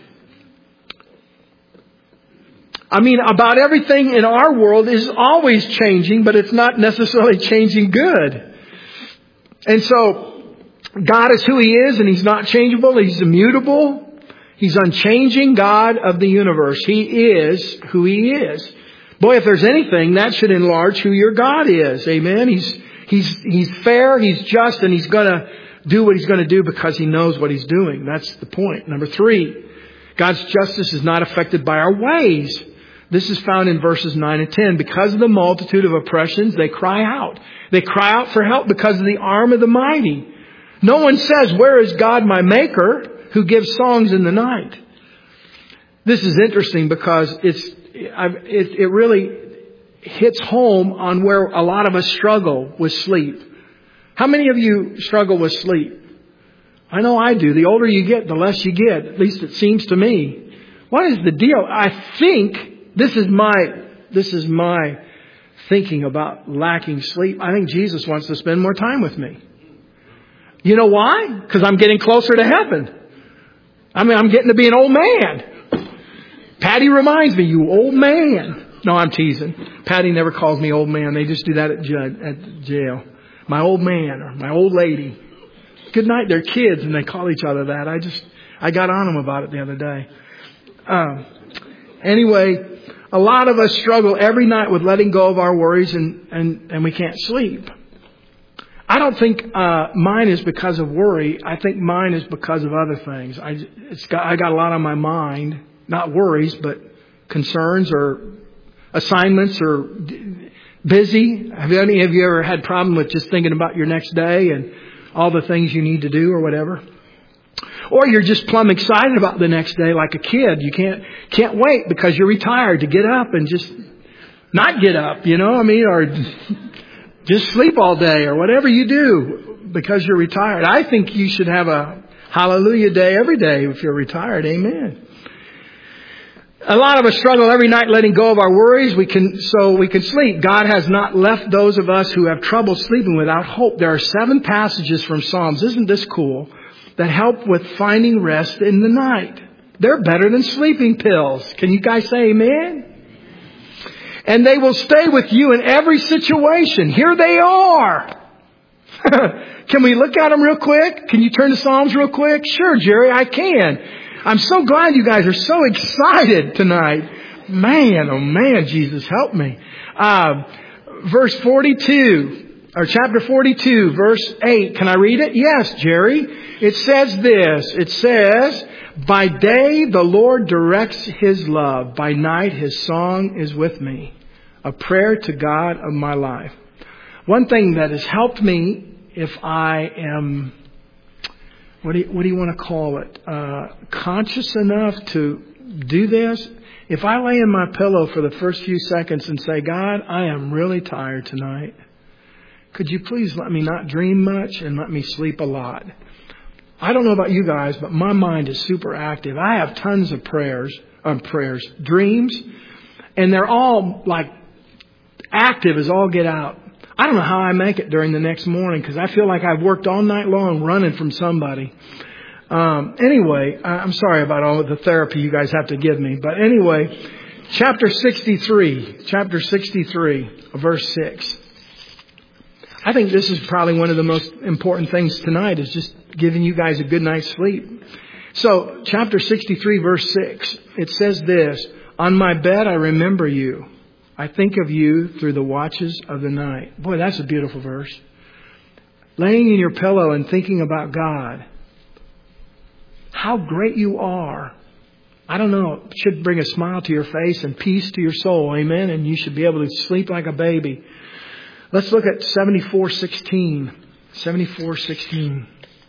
S1: About everything in our world is always changing, but it's not necessarily changing good. And so God is who he is, and he's not changeable. He's immutable. He's unchanging God of the universe. He is who he is. Boy, if there's anything, that should enlarge who your God is. Amen. He's fair, he's just, and he's going to do what he's going to do because he knows what he's doing. That's the point. Number 3, God's justice is not affected by our ways. This is found in verses 9 and 10. Because of the multitude of oppressions, they cry out. They cry out for help because of the arm of the mighty. No one says, where is God my maker who gives songs in the night? This is interesting because it really hits home on where a lot of us struggle with sleep. How many of you struggle with sleep? I know I do. The older you get, the less you get. At least it seems to me. What is the deal? I think this is my thinking about lacking sleep. I think Jesus wants to spend more time with me. You know why? Because I'm getting closer to heaven. I'm getting to be an old man. Patty reminds me, you old man. No, I'm teasing. Patty never calls me old man. They just do that at jail. My old man or my old lady. Good night. They're kids and they call each other that. I got on them about it the other day. Anyway, a lot of us struggle every night with letting go of our worries and we can't sleep. I don't think mine is because of worry. I think mine is because of other things. I got a lot on my mind, not worries, but concerns or assignments or busy. Have any of you ever had a problem with just thinking about your next day and all the things you need to do or whatever? Or you're just plumb excited about the next day like a kid. You can't wait because you're retired to get up and just not get up, or just sleep all day or whatever you do because you're retired. I think you should have a hallelujah day every day if you're retired. Amen. A lot of us struggle every night letting go of our worries so we can sleep. God has not left those of us who have trouble sleeping without hope. There are 7 passages from Psalms. Isn't this cool? That help with finding rest in the night. They're better than sleeping pills. Can you guys say amen? And they will stay with you in every situation. Here they are. Can we look at them real quick? Can you turn to Psalms real quick? Sure, Jerry, I can. I'm so glad you guys are so excited tonight. Man, oh man, Jesus, help me. Verse 42, or chapter 42, verse 8. Can I read it? Yes, Jerry. It says this. It says, by day the Lord directs His love. By night His song is with me. A prayer to God of my life. One thing that has helped me if I am, what do you want to call it? Conscious enough to do this. If I lay in my pillow for the first few seconds and say, God, I am really tired tonight. Could you please let me not dream much and let me sleep a lot? I don't know about you guys, but my mind is super active. I have tons of dreams, and they're all like active as all get out. I don't know how I make it during the next morning because I feel like I've worked all night long running from somebody. Anyway, I'm sorry about all of the therapy you guys have to give me. But anyway, chapter 63, verse 6. I think this is probably one of the most important things tonight is just giving you guys a good night's sleep. So, chapter 63, verse 6, it says this, on my bed I remember you. I think of you through the watches of the night. Boy, that's a beautiful verse. Laying in your pillow and thinking about God. How great you are. I don't know, it should bring a smile to your face and peace to your soul. Amen. And you should be able to sleep like a baby. Let's look at 74:16. 74:16.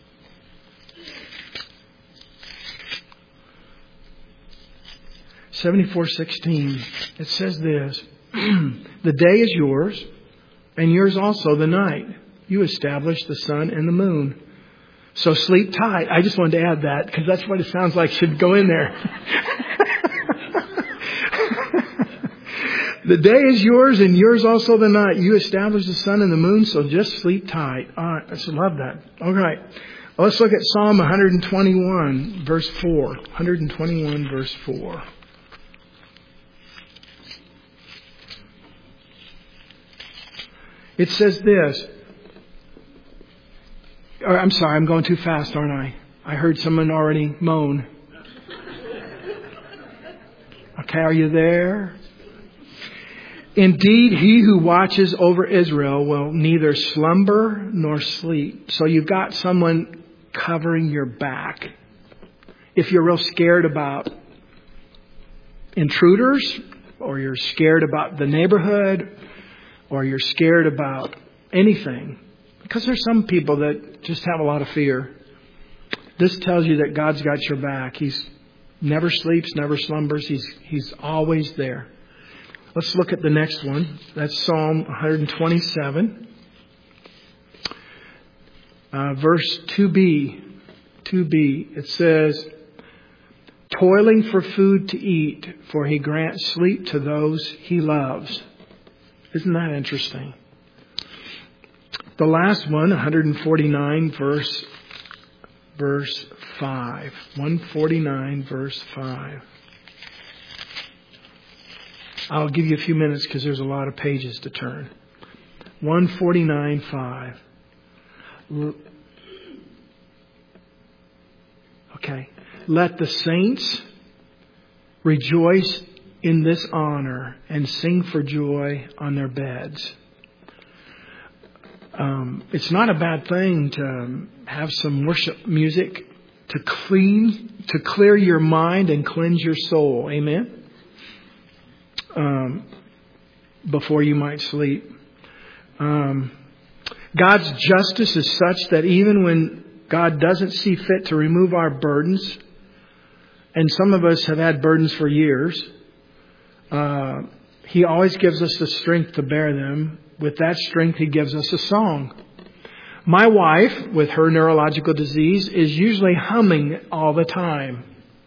S1: It says this. The day is yours, and yours also the night. You establish the sun and the moon. So sleep tight. I just wanted to add that because that's what it sounds like should go in there. The day is yours and yours also the night. You establish the sun and the moon, so just sleep tight. All right, I just love that. All right. Well, let's look at Psalm 121, verse 4. 121, verse 4. It says this. I'm sorry, I'm going too fast, aren't I? I heard someone already moan. Okay, are you there? Indeed, he who watches over Israel will neither slumber nor sleep. So you've got someone covering your back. If you're real scared about intruders, or you're scared about the neighborhood, or you're scared about anything, Because there's some people that just have a lot of fear. This tells you that God's got your back. He's never sleeps, never slumbers. He's always there. Let's look at the next one. That's Psalm 127. Verse 2b. 2b. It says, toiling for food to eat, for he grants sleep to those he loves. Isn't that interesting? The last one, 149, verse 5. 149, verse 5. I'll give you a few minutes because there's a lot of pages to turn. 149, 5. Okay. Let the saints rejoice in this honor and sing for joy on their beds. It's not a bad thing to have some worship music to clear your mind and cleanse your soul. Amen. Before you might sleep. God's justice is such that even when God doesn't see fit to remove our burdens, and some of us have had burdens for years, He always gives us the strength to bear them. With that strength, He gives us a song. My wife, with her neurological disease, is usually humming all the time.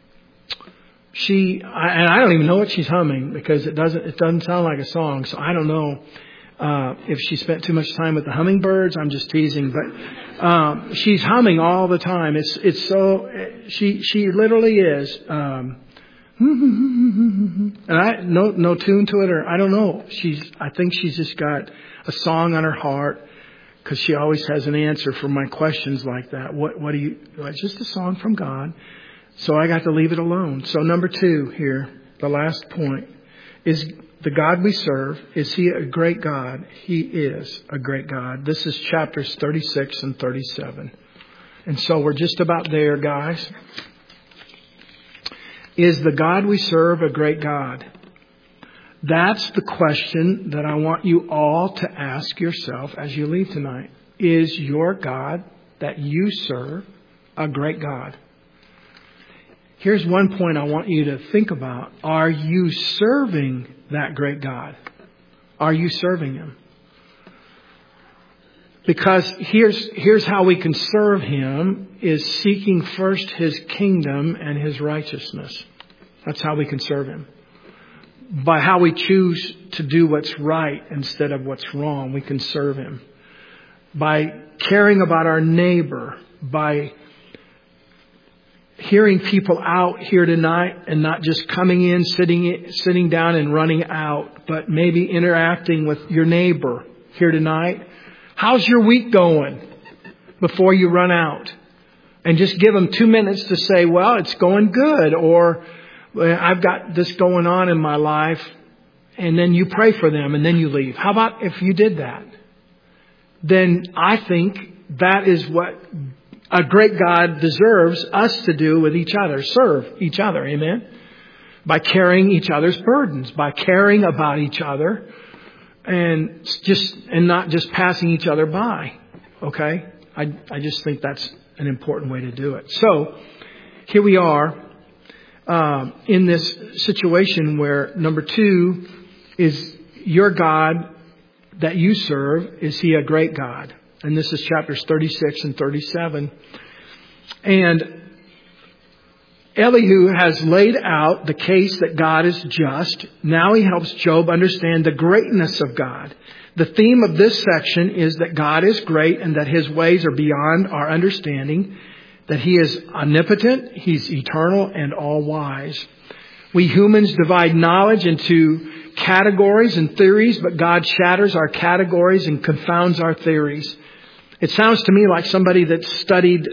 S1: And I don't even know what she's humming because it doesn't sound like a song. So I don't know if she spent too much time with the hummingbirds. I'm just teasing, but she's humming all the time. It's so she literally is. And no tune to it, or I don't know. I think she's just got a song on her heart because she always has an answer for my questions like that. What do you? It's just a song from God. So I got to leave it alone. So number 2 here, the last point, is the God we serve. Is He a great God? He is a great God. This is chapters 36 and 37. And so we're just about there, guys. Is the God we serve a great God? That's the question that I want you all to ask yourself as you leave tonight. Is your God that you serve a great God? Here's one point I want you to think about. Are you serving that great God? Are you serving Him? Because here's how we can serve Him, is seeking first His kingdom and His righteousness. That's how we can serve Him. By how we choose to do what's right instead of what's wrong, we can serve Him. By caring about our neighbor, by hearing people out here tonight and not just coming in, sitting down and running out, but maybe interacting with your neighbor here tonight. How's your week going before you run out? And just give them 2 minutes to say, well, it's going good, or I've got this going on in my life. And then you pray for them and then you leave. How about if you did that? Then I think that is what a great God deserves us to do with each other. Serve each other. Amen. By carrying each other's burdens, by caring about each other, and not just passing each other by. Okay? I just think that's an important way to do it. So here we are in this situation where number 2 is your God that you serve. Is He a great God? And this is chapters 36 and 37. And Elihu has laid out the case that God is just. Now he helps Job understand the greatness of God. The theme of this section is that God is great and that His ways are beyond our understanding, that He is omnipotent, He's eternal and all-wise. We humans divide knowledge into categories and theories, but God shatters our categories and confounds our theories. It sounds to me like somebody that studied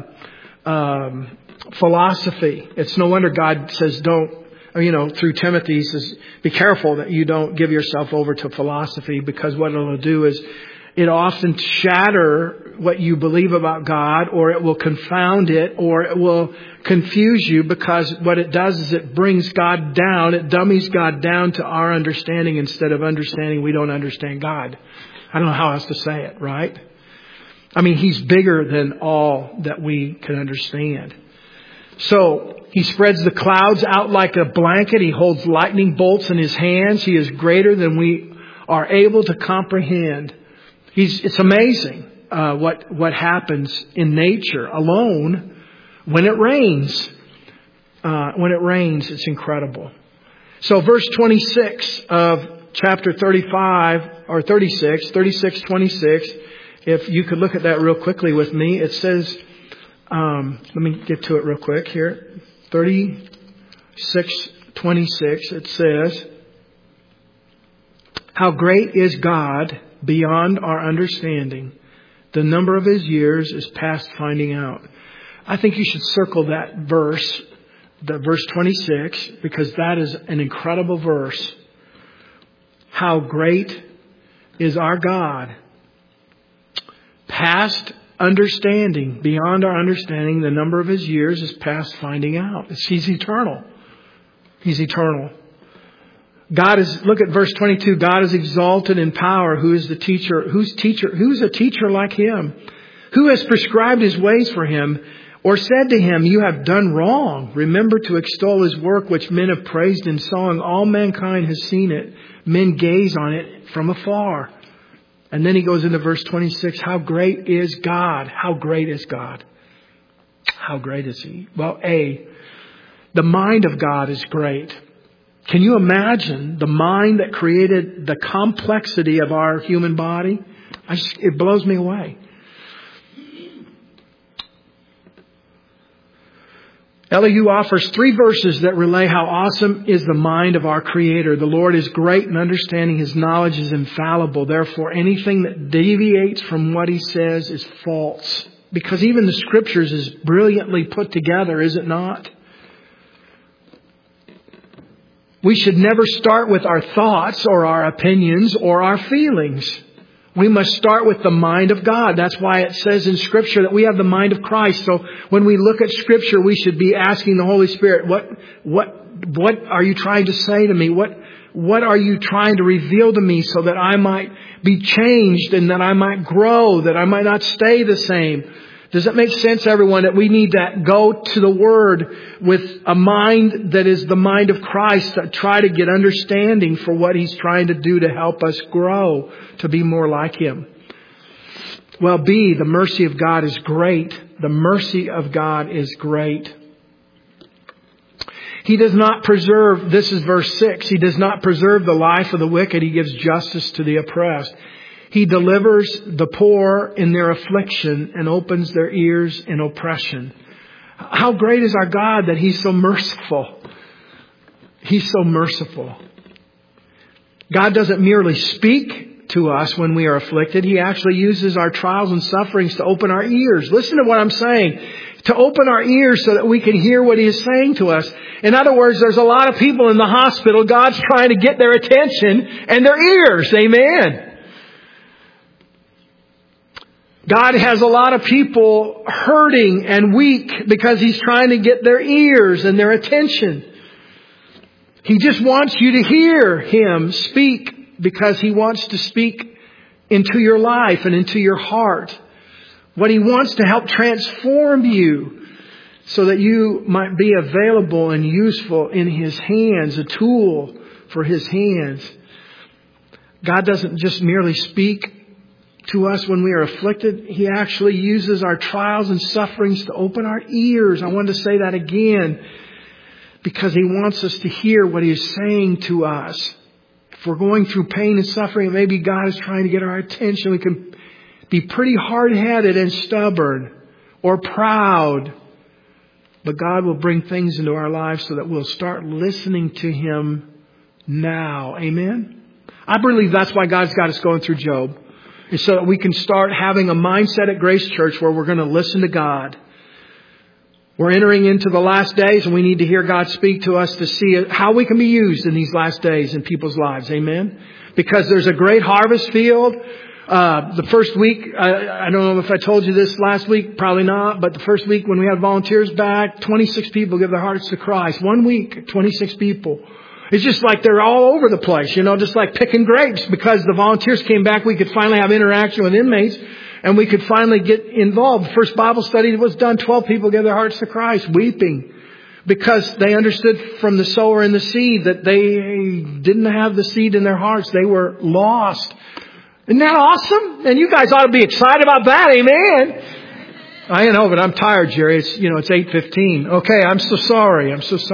S1: philosophy. It's no wonder God says through Timothy, He says, be careful that you don't give yourself over to philosophy, because what it'll do is it often shatter what you believe about God, or it will confound it, or it will confuse you, because what it does is it brings God down. It dummies God down to our understanding instead of understanding we don't understand God. I don't know how else to say it, right? I mean, He's bigger than all that we can understand. So He spreads the clouds out like a blanket. He holds lightning bolts in His hands. He is greater than we are able to comprehend. It's amazing what happens in nature alone when it rains. When it rains, it's incredible. So verse 26 of chapter 35 or 36, 26. If you could look at that real quickly with me, it says, let me get to it real quick here. 36:26, it says, how great is God beyond our understanding. The number of His years is past finding out. I think you should circle that verse, the verse 26, because that is an incredible verse. How great is our God. Past understanding, beyond our understanding, the number of His years is past finding out. He's eternal. He's eternal. Look at verse 22. God is exalted in power. Who is the teacher? Who's a teacher like Him? Who has prescribed His ways for Him or said to Him, you have done wrong. Remember to extol His work, which men have praised in song. All mankind has seen it. Men gaze on it from afar. And then he goes into verse 26. How great is God? How great is God? How great is He? Well, the mind of God is great. Can you imagine the mind that created the complexity of our human body? It blows me away. Elihu offers 3 verses that relay how awesome is the mind of our Creator. The Lord is great in understanding. His knowledge is infallible. Therefore, anything that deviates from what He says is false. Because even the Scriptures is brilliantly put together, is it not? We should never start with our thoughts or our opinions or our feelings. We must start with the mind of God. That's why it says in Scripture that we have the mind of Christ. So when we look at Scripture, we should be asking the Holy Spirit, what are you trying to say to me? What are you trying to reveal to me so that I might be changed and that I might grow, that I might not stay the same? Does it make sense, everyone, that we need to go to the Word with a mind that is the mind of Christ, to try to get understanding for what He's trying to do to help us grow, to be more like Him? Well, the mercy of God is great. The mercy of God is great. He does not preserve, this is verse 6, He does not preserve the life of the wicked. He gives justice to the oppressed. He delivers the poor in their affliction and opens their ears in oppression. How great is our God that He's so merciful. He's so merciful. God doesn't merely speak to us when we are afflicted. He actually uses our trials and sufferings to open our ears. Listen to what I'm saying. To open our ears so that we can hear what He is saying to us. In other words, there's a lot of people in the hospital. God's trying to get their attention and their ears. Amen. God has a lot of people hurting and weak because He's trying to get their ears and their attention. He just wants you to hear Him speak because He wants to speak into your life and into your heart. What He wants to help transform you so that you might be available and useful in His hands, a tool for His hands. God doesn't just merely speak to us when we are afflicted. He actually uses our trials and sufferings to open our ears. I want to say that again because He wants us to hear what He is saying to us. If we're going through pain and suffering, maybe God is trying to get our attention. We can be pretty hard-headed and stubborn or proud. But God will bring things into our lives so that we'll start listening to Him now. Amen? I believe that's why God's got us going through Job. Is so that we can start having a mindset at Grace Church where we're going to listen to God. We're entering into the last days and we need to hear God speak to us to see how we can be used in these last days in people's lives. Amen? Because there's a great harvest field. The first week, I don't know if I told you this last week, probably not, but the first week when we had volunteers back, 26 people give their hearts to Christ. 1 week, 26 people. It's just like they're all over the place, just like picking grapes. Because the volunteers came back, we could finally have interaction with inmates. And we could finally get involved. The first Bible study that was done, 12 people gave their hearts to Christ, weeping, because they understood from the sower and the seed that they didn't have the seed in their hearts. They were lost. Isn't that awesome? And you guys ought to be excited about that. Amen. I know, but I'm tired, Jerry. It's 8:15. Okay, I'm so sorry.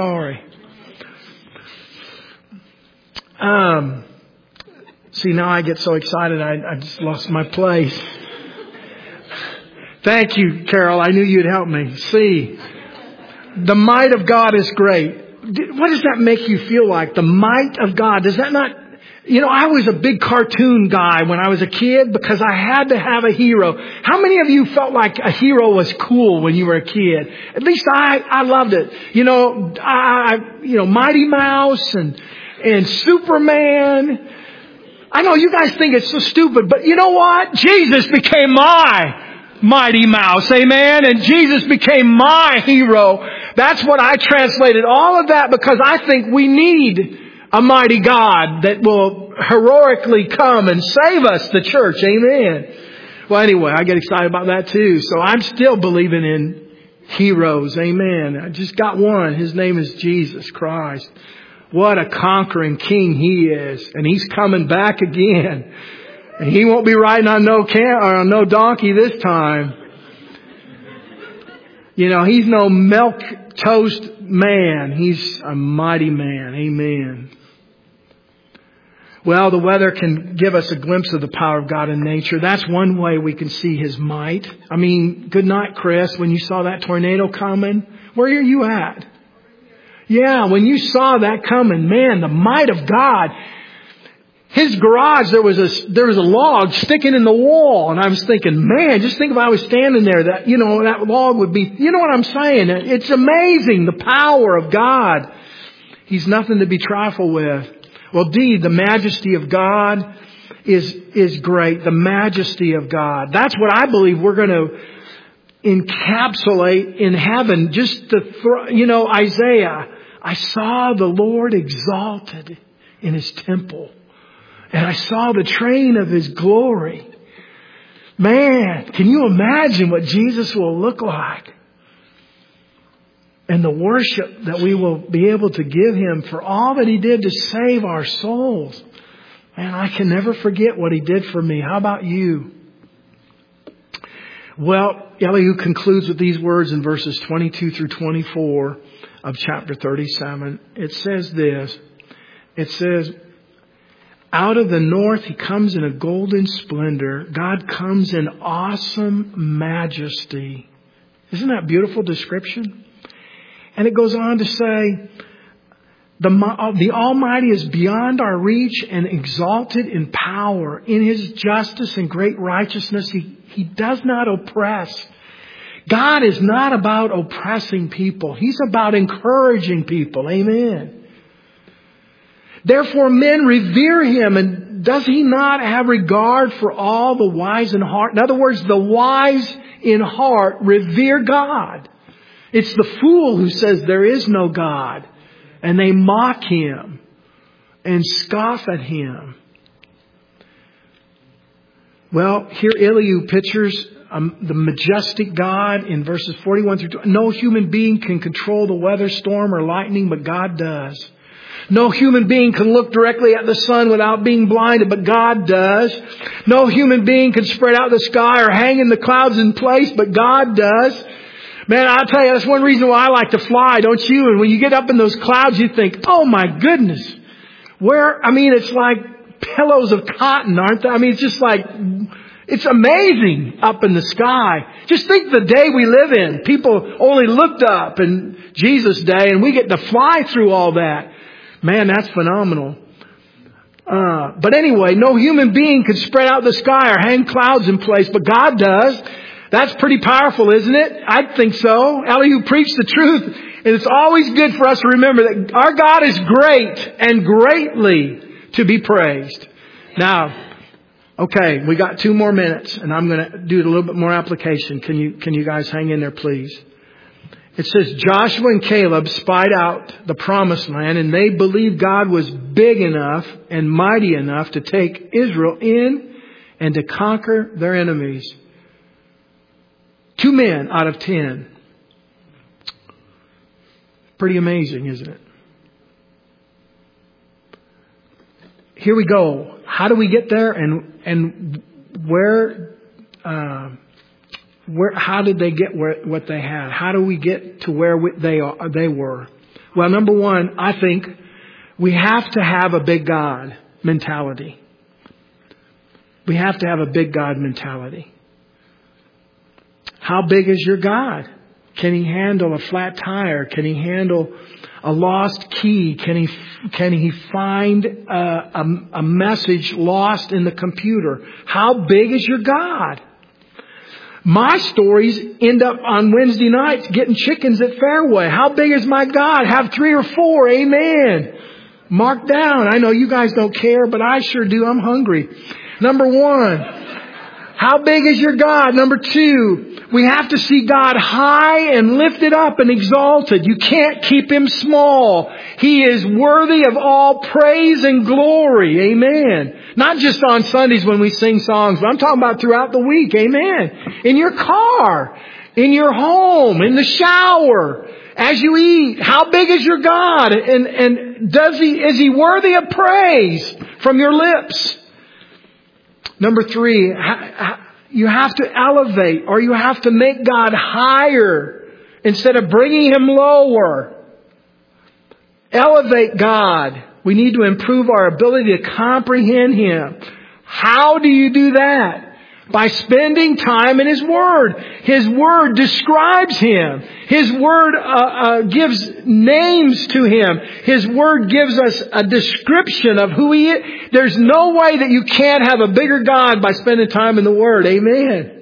S1: See, now I get so excited, I just lost my place. Thank you, Carol. I knew you'd help me. See, the might of God is great. What does that make you feel like? The might of God. Does that not... I was a big cartoon guy when I was a kid because I had to have a hero. How many of you felt like a hero was cool when you were a kid? At least I loved it. Mighty Mouse and Superman. I know you guys think it's so stupid, but you know what? Jesus became my Mighty Mouse. Amen. And Jesus became my hero. That's what I translated all of that, because I think we need a mighty God that will heroically come and save us, the church. Amen. Well, anyway, I get excited about that too. So I'm still believing in heroes. Amen. I just got one. His name is Jesus Christ. What a conquering King He is. And He's coming back again. And He won't be riding on no donkey this time. He's no milk toast man. He's a mighty man. Amen. Well, the weather can give us a glimpse of the power of God in nature. That's one way we can see His might. I mean, good night, Chris. When you saw that tornado coming, where are you at? Yeah, when you saw that coming, man, the might of God. His garage, there was a log sticking in the wall. And I was thinking, man, just think if I was standing there, that log would be, you know what I'm saying? It's amazing, the power of God. He's nothing to be trifled with. Well, indeed, the majesty of God is great. The majesty of God. That's what I believe we're going to encapsulate in heaven. Just to Isaiah, I saw the Lord exalted in His temple. And I saw the train of His glory. Man, can you imagine what Jesus will look like? And the worship that we will be able to give Him for all that He did to save our souls. Man, I can never forget what He did for me. How about you? Well, Elihu concludes with these words in verses 22 through 24 of chapter 37. It says this. It says, out of the north He comes in a golden splendor. God comes in awesome majesty. Isn't that a beautiful description? And it goes on to say, the Almighty is beyond our reach and exalted in power. In His justice and great righteousness, He does not oppress. God is not about oppressing people. He's about encouraging people. Amen. Therefore, men revere Him. And does He not have regard for all the wise in heart? In other words, the wise in heart revere God. It's the fool who says there is no God. And they mock Him and scoff at Him. Well, here Elihu pictures the majestic God in verses 41 through 20. No human being can control the weather, storm, or lightning, but God does. No human being can look directly at the sun without being blinded, but God does. No human being can spread out the sky or hang in the clouds in place, but God does. Man, I'll tell you, that's one reason why I like to fly, don't you? And when you get up in those clouds, you think, oh my goodness. It's like pillows of cotton, aren't they? It's just like, it's amazing up in the sky. Just think the day we live in. People only looked up in Jesus' day, and we get to fly through all that. Man, that's phenomenal. But anyway, no human being can spread out the sky or hang clouds in place, but God does. That's pretty powerful, isn't it? I think so. Elihu preached the truth. And it's always good for us to remember that our God is great and greatly to be praised. Now, okay, we got 2 more minutes and I'm going to do a little bit more application. Can you guys hang in there, please? It says Joshua and Caleb spied out the promised land, and they believed God was big enough and mighty enough to take Israel in and to conquer their enemies. 2 men out of 10. Pretty amazing, isn't it? Here we go. How do we get there? And where? How did they get what they had? How do we get to where they were? Well, number one, I think we have to have a big God mentality. We have to have a big God mentality. How big is your God? Can He handle a flat tire? Can He handle a lost key? Can He find a message lost in the computer? How big is your God? My stories end up on Wednesday nights getting chickens at Fairway. How big is my God? Have 3 or 4. Amen. Mark down. I know you guys don't care, but I sure do. I'm hungry. Number 1. How big is your God? Number 2. We have to see God high and lifted up and exalted. You can't keep Him small. He is worthy of all praise and glory. Amen. Not just on Sundays when we sing songs, but I'm talking about throughout the week. Amen. In your car, in your home, in the shower, as you eat. How big is your God? And is He worthy of praise from your lips? Number 3, you have to elevate, or you have to make God higher instead of bringing Him lower. Elevate God. We need to improve our ability to comprehend Him. How do you do that? By spending time in His Word. His Word describes Him. His Word gives names to Him. His Word gives us a description of who He is. There's no way that you can't have a bigger God by spending time in the Word. Amen.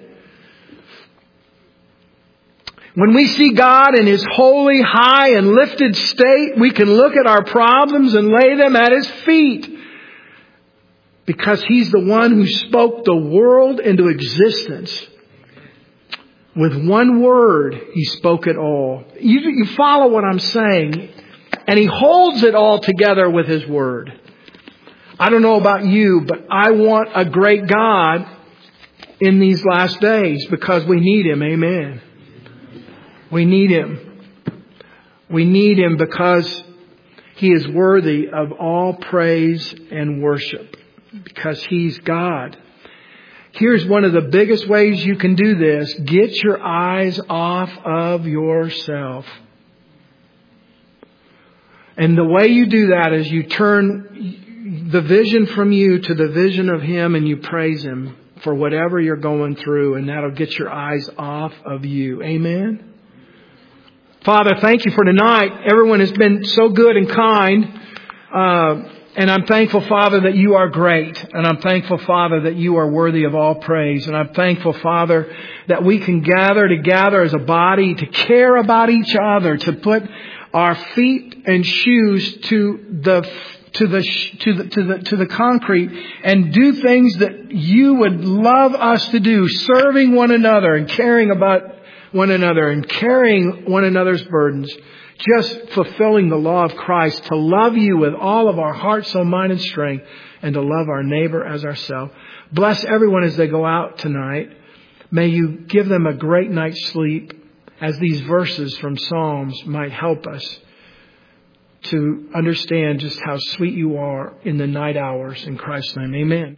S1: When we see God in His holy, high, and lifted state, we can look at our problems and lay them at His feet. Because He's the one who spoke the world into existence. With one word, He spoke it all. You follow what I'm saying? And He holds it all together with His Word. I don't know about you, but I want a great God in these last days because we need Him. Amen. We need Him. We need Him because He is worthy of all praise and worship. Because He's God. Here's one of the biggest ways you can do this. Get your eyes off of yourself. And the way you do that is you turn the vision from you to the vision of Him and you praise Him for whatever you're going through, and that'll get your eyes off of you. Amen? Father, thank You for tonight. Everyone has been so good and kind. And I'm thankful, Father, that You are great. And I'm thankful, Father, that You are worthy of all praise. And I'm thankful, Father, that we can gather together as a body to care about each other, to put our feet and shoes to the concrete and do things that You would love us to do, serving one another and caring about one another and carrying one another's burdens. Just fulfilling the law of Christ, to love You with all of our heart, soul, mind, and strength, and to love our neighbor as ourselves. Bless everyone as they go out tonight. May You give them a great night's sleep, as these verses from Psalms might help us to understand just how sweet You are in the night hours. In Christ's name, amen.